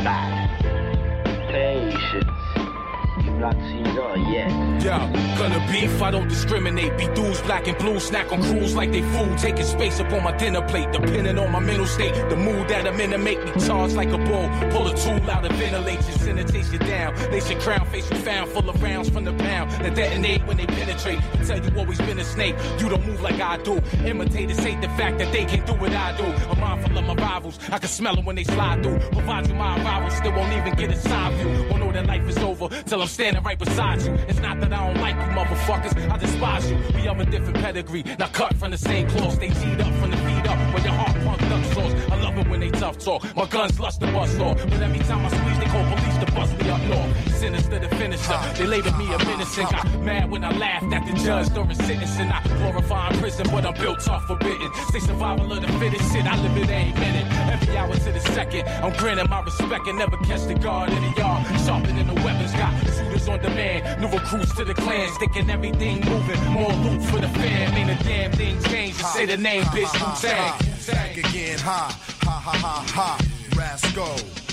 Speaker 5: bad. Patience. You've not seen her yet.
Speaker 23: Yeah, gonna beef, I don't discriminate. Be dudes, black and blue, snack on crews like they food. Taking space up on my dinner plate, depending on my mental state. The mood that I'm in to make me charge like a bull. Pull a tool out and ventilate you, sanitate you down. Lace your crown, face you found, full of rounds from the pound. That detonate when they penetrate. I tell you always been a snake, you don't move like I do. Imitators hate the fact that they can't do what I do. I'm mindful of my rivals, I can smell them when they slide through. Provide you my arrival, still won't even get a side view. Won't know that life is over till I'm standing right beside you. It's not that I don't like you motherfuckers, I despise you. We of a different pedigree, not cut from the same cloth. They teed up from the feet up, when your heart punked up sauce. I love it when they tough talk, my guns lust to bust off. But every time I squeeze, they call police to bust me up north. Sinister the finisher, they labeled me a menace and got mad when I laughed at the judge during sentencing. I glorify in prison, but I'm built tough forbidden. Say survival of the fittest, shit, I live it every minute. Every hour to the second, I'm granting my respect and never catch the guard in the yard. Sharpening the weapons, got shooters on demand. New recruits to the clan, sticking everything moving. More loot for the fam, ain't a damn thing changed. Say the name, bitch, Wu-Tang.
Speaker 24: Back again, ha, ha, ha, ha, ha. Rascal,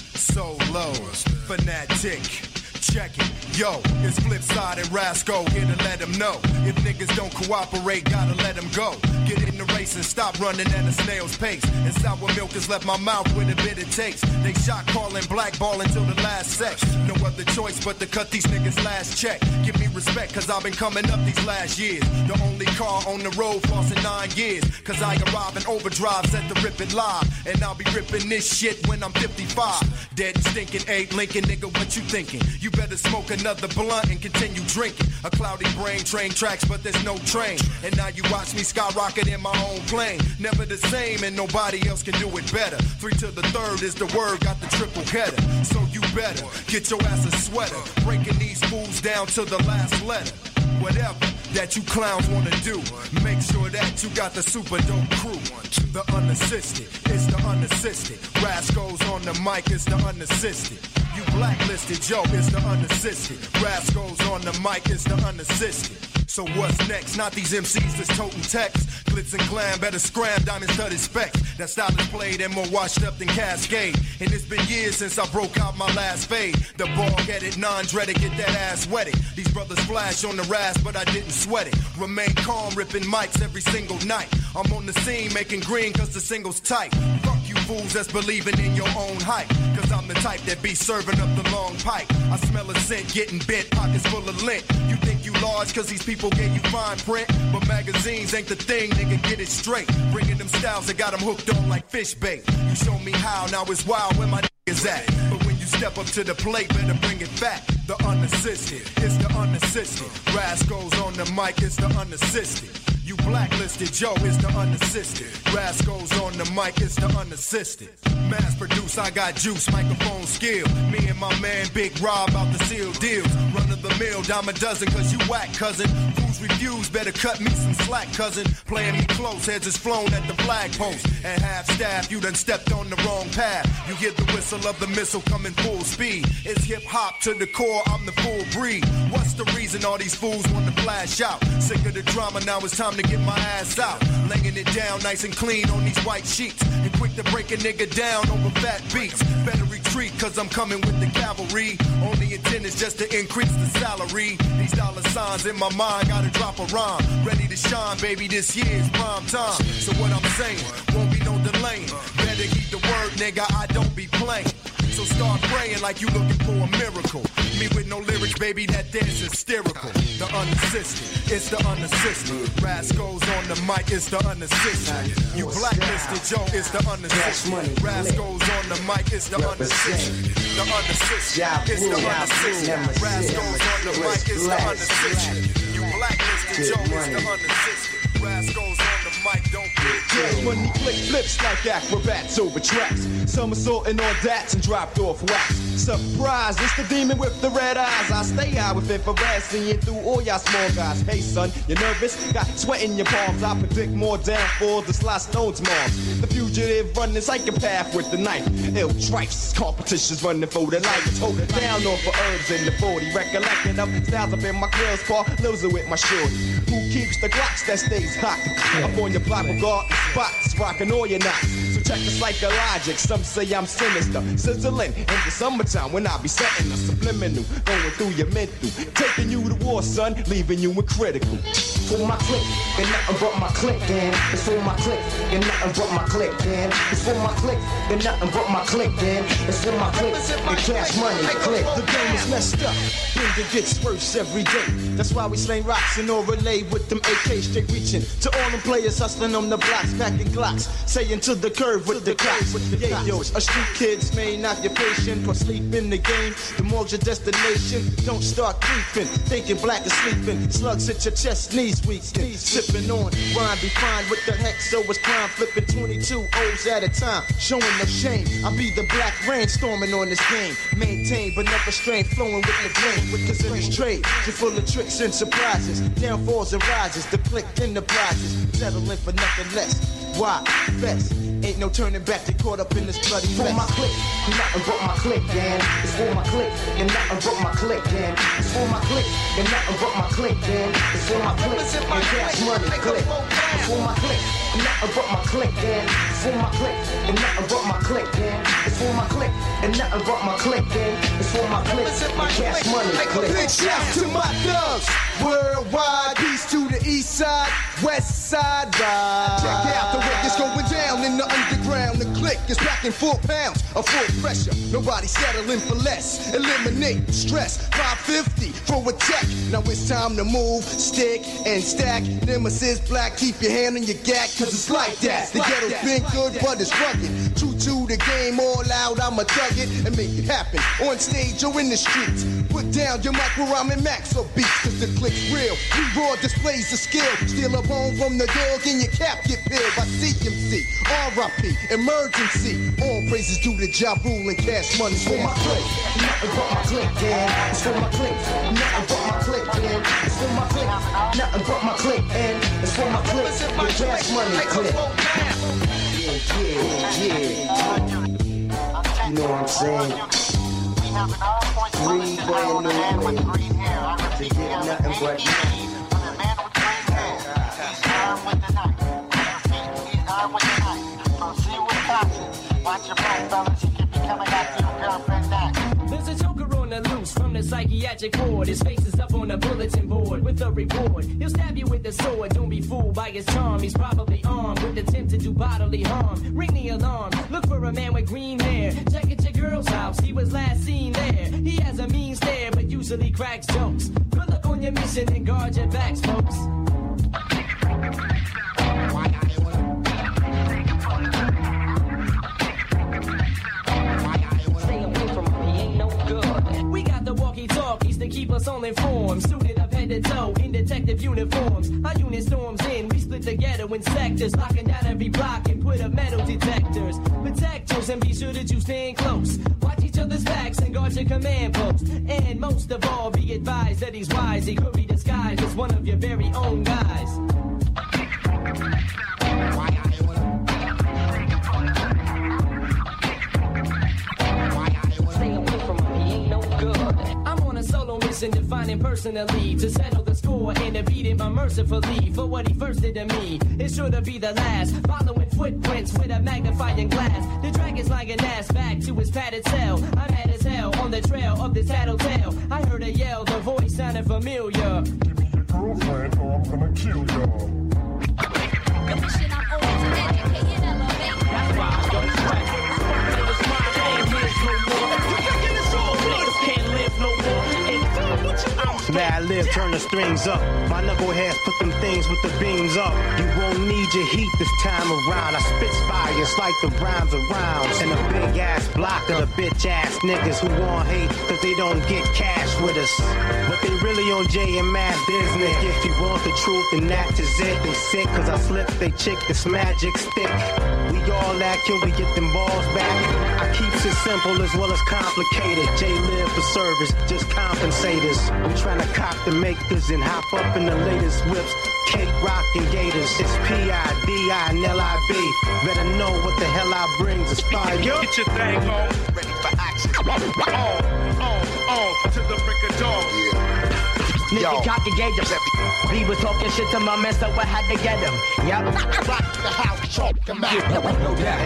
Speaker 24: solo, fanatic. Check it, yo, it's Flipside and Rascal here to let them know. If niggas don't cooperate, gotta let them go. Get in the race and stop running at a snail's pace. And sour milk has left my mouth with a bitter taste. They shot calling blackball until the last sex. No other choice but to cut these niggas last check. Give me respect, cause I've been coming up these last years. The only car on the road flossing 9 years. Cause I arrive in overdrive, set to rip it live. And I'll be ripping this shit when I'm 55. Dead and stinking Abe Lincoln, nigga, what you thinking? You better smoke another blunt and continue drinking. A cloudy brain, train tracks, but there's no train. And now you watch me skyrocket in my own plane. Never the same, and nobody else can do it better. 3 to the 3rd is the word, got the triple header. So you better get your ass a sweater. Breaking these fools down to the last letter. Whatever, that you clowns wanna do. Make sure that you got the super dope crew. The unassisted, it's the unassisted. Rascals on the mic, it's the unassisted. You blacklisted, yo, it's the unassisted. Rascals on the mic, it's the unassisted. So what's next? Not these MCs that's toting text. Glitz and glam, better scram, diamond studded specs. That style is played and more washed up than Cascade. And it's been years since I broke out my last fade. The bald-headed, non-dreaded, get that ass wetted. These brothers flash on the rasp, but I didn't sweat it. Remain calm, ripping mics every single night. I'm on the scene making green cause the single's tight. Fuck you fools that's believing in your own hype. Cause I'm the type that be serving up the long pipe. I smell a scent, getting bent, pockets full of lint. You think you large cause these people gave you fine print, but magazines ain't the thing, nigga, get it straight. Bringing them styles that got them hooked on like fish bait. You show me how, now it's wild where my niggas at. But when you step up to the plate, better bring it back. The unassisted, it's the unassisted. Rascals on the mic, it's the unassisted. You blacklisted, Joe, it's the unassisted. Rascals on the mic, it's the unassisted. Mass produce, I got juice, microphone skill. Me and my man Big Rob out to seal deals. Run of the mill, dime a dozen, cause you whack, cousin. Fools refuse, better cut me some slack, cousin. Playing me close, heads is flown at the flag post. At half staff, you done stepped on the wrong path. You hear the whistle of the missile coming full speed. It's hip hop to the core, I'm the full breed. What's the reason all these fools wanna flash out? Sick of the drama, now it's time to get my ass out. Laying it down nice and clean on these white sheets. And quick to break a nigga down over fat beats. Better retreat cause I'm coming with the cavalry. Only intent is just to increase the salary. These dollar signs in my mind gotta drop a rhyme. Ready to shine, baby, this year's prime time. So what I'm saying, won't be no delaying. Better heed the word, nigga, I don't be playing. So start praying like you looking for a miracle. Me with no lyrics, baby, that dance is hysterical. The unassisted, it's the unassisted. Rascals on the mic, it's the unassisted. You blacklisted, Joe, it's the unassisted. Rascals on the mic, it's the unassisted. The unassisted, it's the unassisted. Rascals on the mic, it's the unassisted. You blacklisted, Joe, it's the unassisted. Rascals on the mic, don't get
Speaker 2: Cash money click flips like acrobats over tracks. Somersaulting on dats and dropped off wax. Surprise, it's the demon with the red eyes. I stay high with infrared, seeing through all y'all small guys. Hey son, you nervous? Got sweat in your palms. I predict more downfalls than Sly Stone's moms. The fugitive running psychopath with the knife. Ill trifes, competitions running for the life. Hold it down on for herbs in the 40. Recollecting up styles up in my girl's car. Lives with my shorty. Who keeps the Glocks that stays hot? Up on your block with guard spots, rocking all your knots. So check the psychologic. Some say I'm sinister, sizzling in the summertime when I be setting a subliminal, going through your mental, taking you to war, son, leaving you in critical.
Speaker 3: For my click, and nothing but my click, and it's for my click, and nothing but my click, and it's for my click, and nothing but my click, and it's for my click, and cash money, click.
Speaker 2: The game is messed up, Bender gets worse every day. That's why we slang rocks and all relay with them AK straight reaching to all them players hustling on the blocks, packing Glocks, saying to the curve with the clocks. Yeah, yo, a street kid's main occupation, or sleep in the game. The more's your destination. Don't start creeping, thinking black is sleeping. Slugs hit your chest, knees weak, sipping on wine defined with the hex, so it's crime. Flipping 22 O's at a time, showing no shame. I be the black rain storming on this game. Maintain but never strain, flowing with the grain. Because in this trade, you're full of tricks and surprises. Downfalls and rises, deplete enterprises. Settling for nothing less. Why? Best. Ain't no turning back, they caught up in this bloody mess.
Speaker 3: For my click, nothing but my click, and it's for my click, and nothing but my click, and it's for my click, and nothing but my click, and it's for my click, and cash money, click. It's for my click, nothing but my click, and it's for my click, and nothing but my click, and it's for my click, and nothing but my click, and it's for my click, and cash money, click.
Speaker 2: Big shouts to my thugs, worldwide, peace to the east side, west side, ride. Check out the way it's going down in the underground. The click is packing 4 pounds of full pressure. Nobody settling for less. Eliminate stress. 550 for a check. Now it's time to move, stick and stack. Nemesis black, keep your hand on your gat, cause it's like that. The ghetto's been good, but it's rugged. True to the game, all out, I'ma thug it and make it happen. On stage or in the streets. Put down your mic where I'm in max or beats, cause the click's real. We raw displays of skill. Steal a bone from the dog and your cap get peeled by CMC. R.I.P. Emergency. All praises due to Ja Rule and cash money.
Speaker 3: For my click, nothing but my click, and it's for my click, nothing but my click, and it's for my click. Nothing but my click, and it's for my click. The gas money click. Yeah. You know what I'm saying? 3 brand new ways to get nothing but
Speaker 6: There's a joker on the loose from the psychiatric ward. His face is up on the bulletin board with a reward. He'll stab you with the sword. Don't be fooled by his charm. He's probably armed with intent to do bodily harm. Ring the alarm. Look for a man with green hair. Check at your girl's house. He was last seen there. He has a mean stare, but usually cracks jokes. Good luck on your mission and guard your backs, folks. Walkie-talkies to keep us all informed. Suited up head to toe in detective uniforms. Our unit storms in. We split the ghetto in sectors, locking down every block and put up metal detectors. Protect us and be sure that you stand close. Watch each other's backs and guard your command post. And most of all, be advised that he's wise. He could be disguised as one of your very own guys. To find him personally, to settle the score and to beat him unmercifully for what he first did to me. It's sure to be the last, following footprints with a magnifying glass. The dragon's lying ass back to his padded cell. I'm mad as hell on the trail of this tattletale. I heard a yell, the voice sounded familiar.
Speaker 7: Give me your girlfriend or I'm gonna kill y'all.
Speaker 6: That's why I don't sweat. Can't live no more.
Speaker 22: Mad live, turn the strings up. My knuckleheads put them things with the beams up. You won't need your heat this time around. I spit fires like the rhymes of rounds. And a big ass block of the bitch ass niggas who want hate cause they don't get cash with us. But they really on J and Mass business. If you want the truth, then that is it. They sick cause I slipped they chick this magic stick. We all that, can we get them balls back? I keeps it simple as well as complicated. J live for service, just compensate us. We tryna cop the makers and hop up in the latest whips. Cake, rock, and gators. It's P-I-D-I-N-L-I-B. Better know what the hell I brings. It's fire.
Speaker 23: Get your thing on. Ready for action. On to the break of dawn.
Speaker 8: Nigga cocky gauge him. He was talking shit to my man, so I had to get him. Yep.
Speaker 7: Rock the house, choke him out.
Speaker 8: No doubt.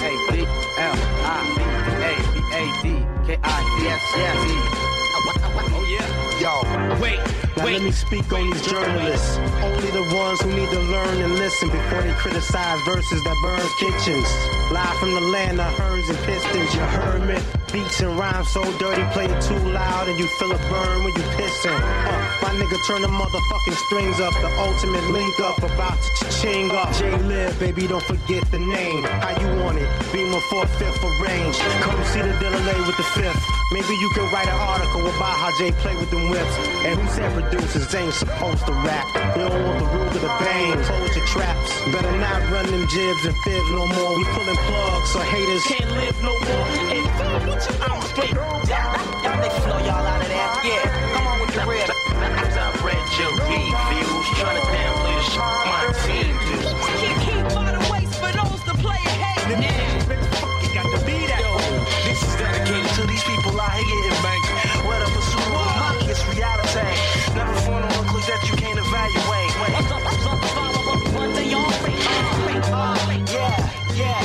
Speaker 8: S-A-B-L-I-B-A-D-K-I-D-S-S-E.
Speaker 23: Oh yeah.
Speaker 22: Yo, wait. Now let me speak on these journalists. Only the ones who need to learn and listen before they criticize verses that burns kitchens. Live from the land of Hearns and Pistons. You heard me. Beats and rhymes so dirty, play it too loud and you feel a burn when you pissing. My nigga turn the motherfucking strings up. The ultimate link up, about to ching up. J-Live, baby, don't forget the name. How you want it? Beamer 4/5 for range. Come see the delay with the 5th. Maybe you could write an article about how Jay play with them whips. And who said producers ain't supposed to rap? They don't want the rule of the bang. Close your traps. Better not run them jibs and fibs no more. We pulling plugs so haters
Speaker 6: can't live no more. And I'm straight down.
Speaker 8: Y'all niggas know y'all out of there. Yeah, come on with the red.
Speaker 23: I've read your reviews. Trying to downplay the shit my team do.
Speaker 6: Keep by the waist for those to play it. Hey,
Speaker 23: you got to be that. This is dedicated to these people out here getting banked. Whether pursuit of money, it's reality. Never phone on clues that you can't evaluate.
Speaker 6: What's up? Follow up one day on
Speaker 23: yeah.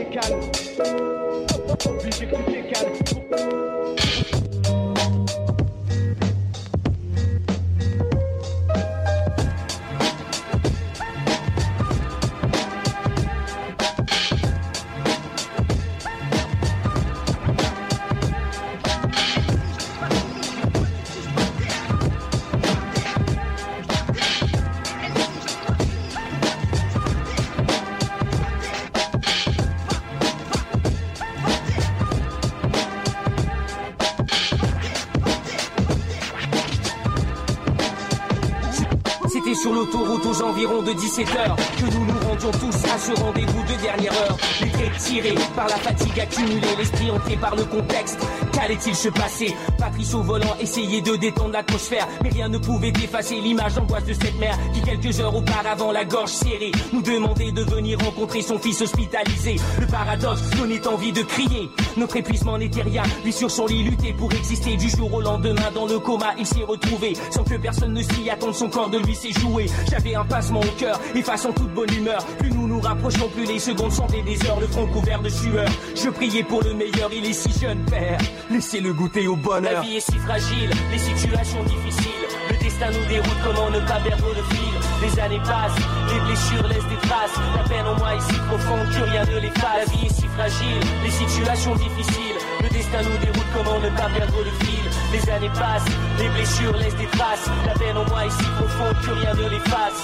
Speaker 1: calme. Obligé que tu t'es calme.
Speaker 6: Sur l'autoroute aux environs de 17h que nous nous rendions tous à ce rendez-vous de dernière heure. Les traits tirés par la fatigue accumulée, l'esprit hanté par le contexte. Qu'allait-il se passer? Patrice au volant essayait de détendre l'atmosphère, mais rien ne pouvait effacer l'image d'angoisse de cette mère qui quelques heures auparavant, la gorge serrée, nous demandait de venir rencontrer son fils hospitalisé. Le paradoxe donnait envie de crier. Notre épuisement n'était rien, lui sur son lit luttait pour exister. Du jour au lendemain dans le coma il s'est retrouvé sans que personne ne s'y attende, son corps de lui s'est joué. J'avais un pincement au cœur, effaçant toute bonne humeur. Plus nous nous rapprochons, plus les secondes semblaient des heures, le front couvert de sueur. Je priais pour le meilleur, il est si jeune, père. Laissez-le goûter au bonheur. La vie est si fragile, les situations difficiles. Le destin nous déroute, comment ne pas perdre le fil? Les années passent, les blessures laissent des traces. La peine en moi est si profonde que rien ne l'efface. La vie est si fragile, les situations difficiles. Le destin nous déroute, comment ne pas perdre le fil? Les années passent, les blessures laissent des traces. La peine en moi est si profonde que rien ne l'efface.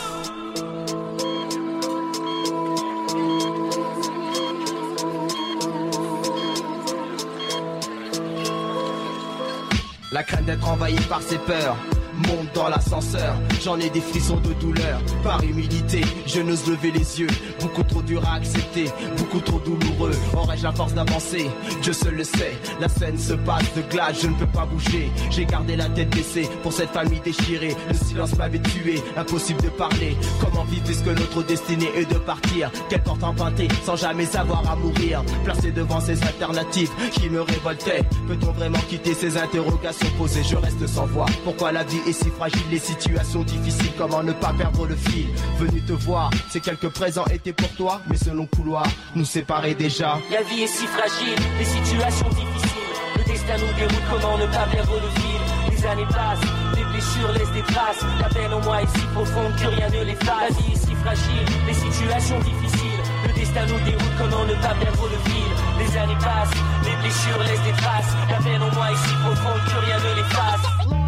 Speaker 9: La crainte d'être envahi par ses peurs monte dans l'ascenseur, j'en ai des frissons de douleur. Par humilité, je n'ose lever les yeux. Beaucoup trop dur à accepter, beaucoup trop douloureux. Aurais-je la force d'avancer? Dieu seul le sait. La scène se passe de glace, je ne peux pas bouger. J'ai gardé la tête baissée pour cette famille déchirée. Le silence m'avait tué, impossible de parler. Comment vivre puisque notre destinée est de partir? Quel porte emprunté sans jamais avoir à mourir? Placé devant ces alternatives qui me révoltaient. Peut-on vraiment quitter ces interrogations posées? Je reste sans voix. Pourquoi la vie est si fragile, les situations difficiles, comment ne pas perdre le fil? Venu te voir, ces quelques présents étaient pour toi, mais selon couloir, nous séparait déjà.
Speaker 6: La vie est si fragile, les situations difficiles. Le destin nous déroute, comment ne pas perdre le fil? Les années passent, les blessures laissent des traces. La peine en moi est si profonde que rien ne l'efface. La vie est si fragile, les situations difficiles. Le destin nous déroute, comment ne pas perdre le fil? Les années passent, les blessures laissent des traces. La peine en moi est si profonde que rien ne l'efface.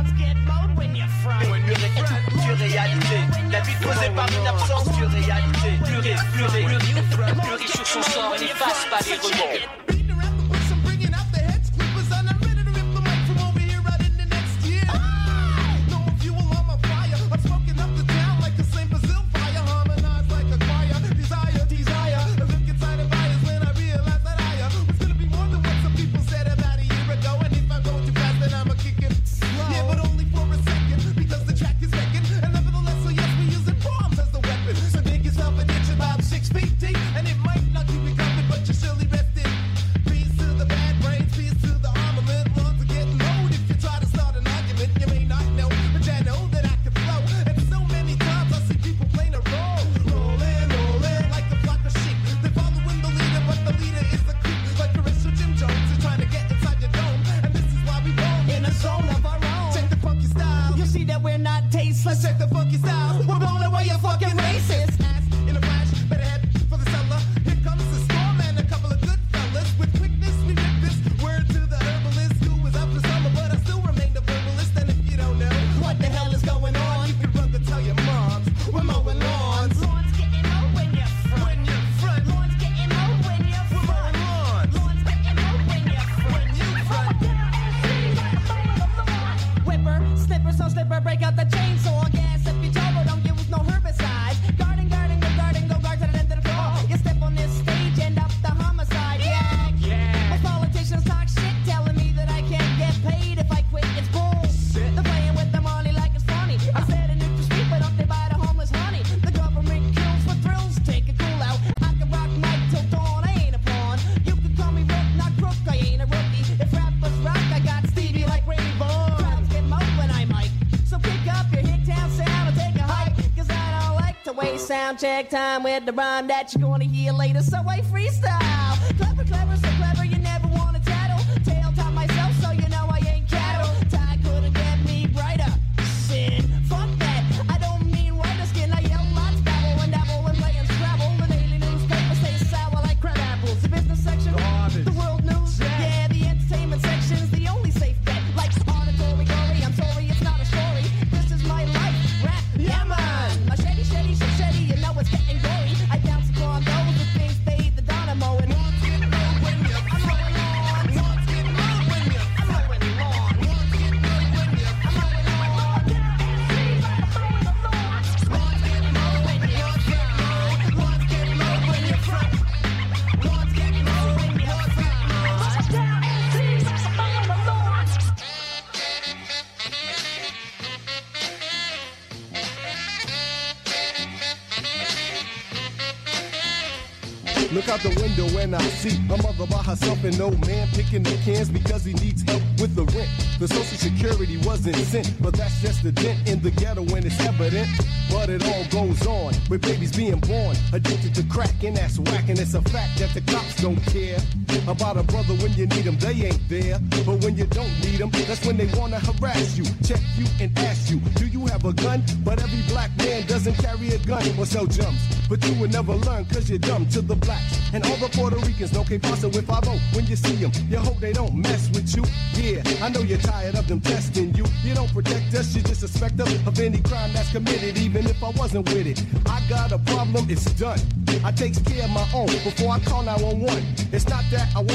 Speaker 9: Plus réalité, la vie posée par une absence de réalité.
Speaker 6: Plus riche sur son sort, il n'efface pas les remords.
Speaker 11: Let's check the funky style. We're blowing away your fucking racist ass in a flash. Better head for the cellar. Here comes the storm and a couple of good fellas. With quickness, we rip this word to the herbalist who was up for summer, but I still remain the verbalist. And if you don't know what the hell is going on, you can run to tell your moms. We're mowing lawns. Lawns getting mowed when you're front. When you're front. Lawns getting mowed when you're front. We're mowing lawns. Lawns getting mowed when you're front. When you front. Whipper, snipper, so slipper, break out the chainsaw. Sound check time with the rhyme that you're gonna hear later, so I freestyle.
Speaker 12: out the window and I see a mother by herself and no man picking the cans because he needs help with the rent. The social security wasn't sent, but that's just a dent in the ghetto when it's evident. But it all goes on with babies being born addicted to crack, and that's whack. And it's a fact that the cops don't care about a brother when you need them. They ain't there, but when you don't need them, that's when they wanna harass you, check you, and ask you, do you have a gun? But every black man doesn't carry a gun or sell jumps. But you will never learn cause you're dumb to the blacks. And all the Puerto Ricans know K-Pasa with 5-0. When you see them, you hope they don't mess with you. Yeah, I know you're tired of them testing you. You don't protect us, you just suspect us of any crime that's committed, even if I wasn't with it. I got a problem, it's done. I takes care of my own before I call 911. It's not that I want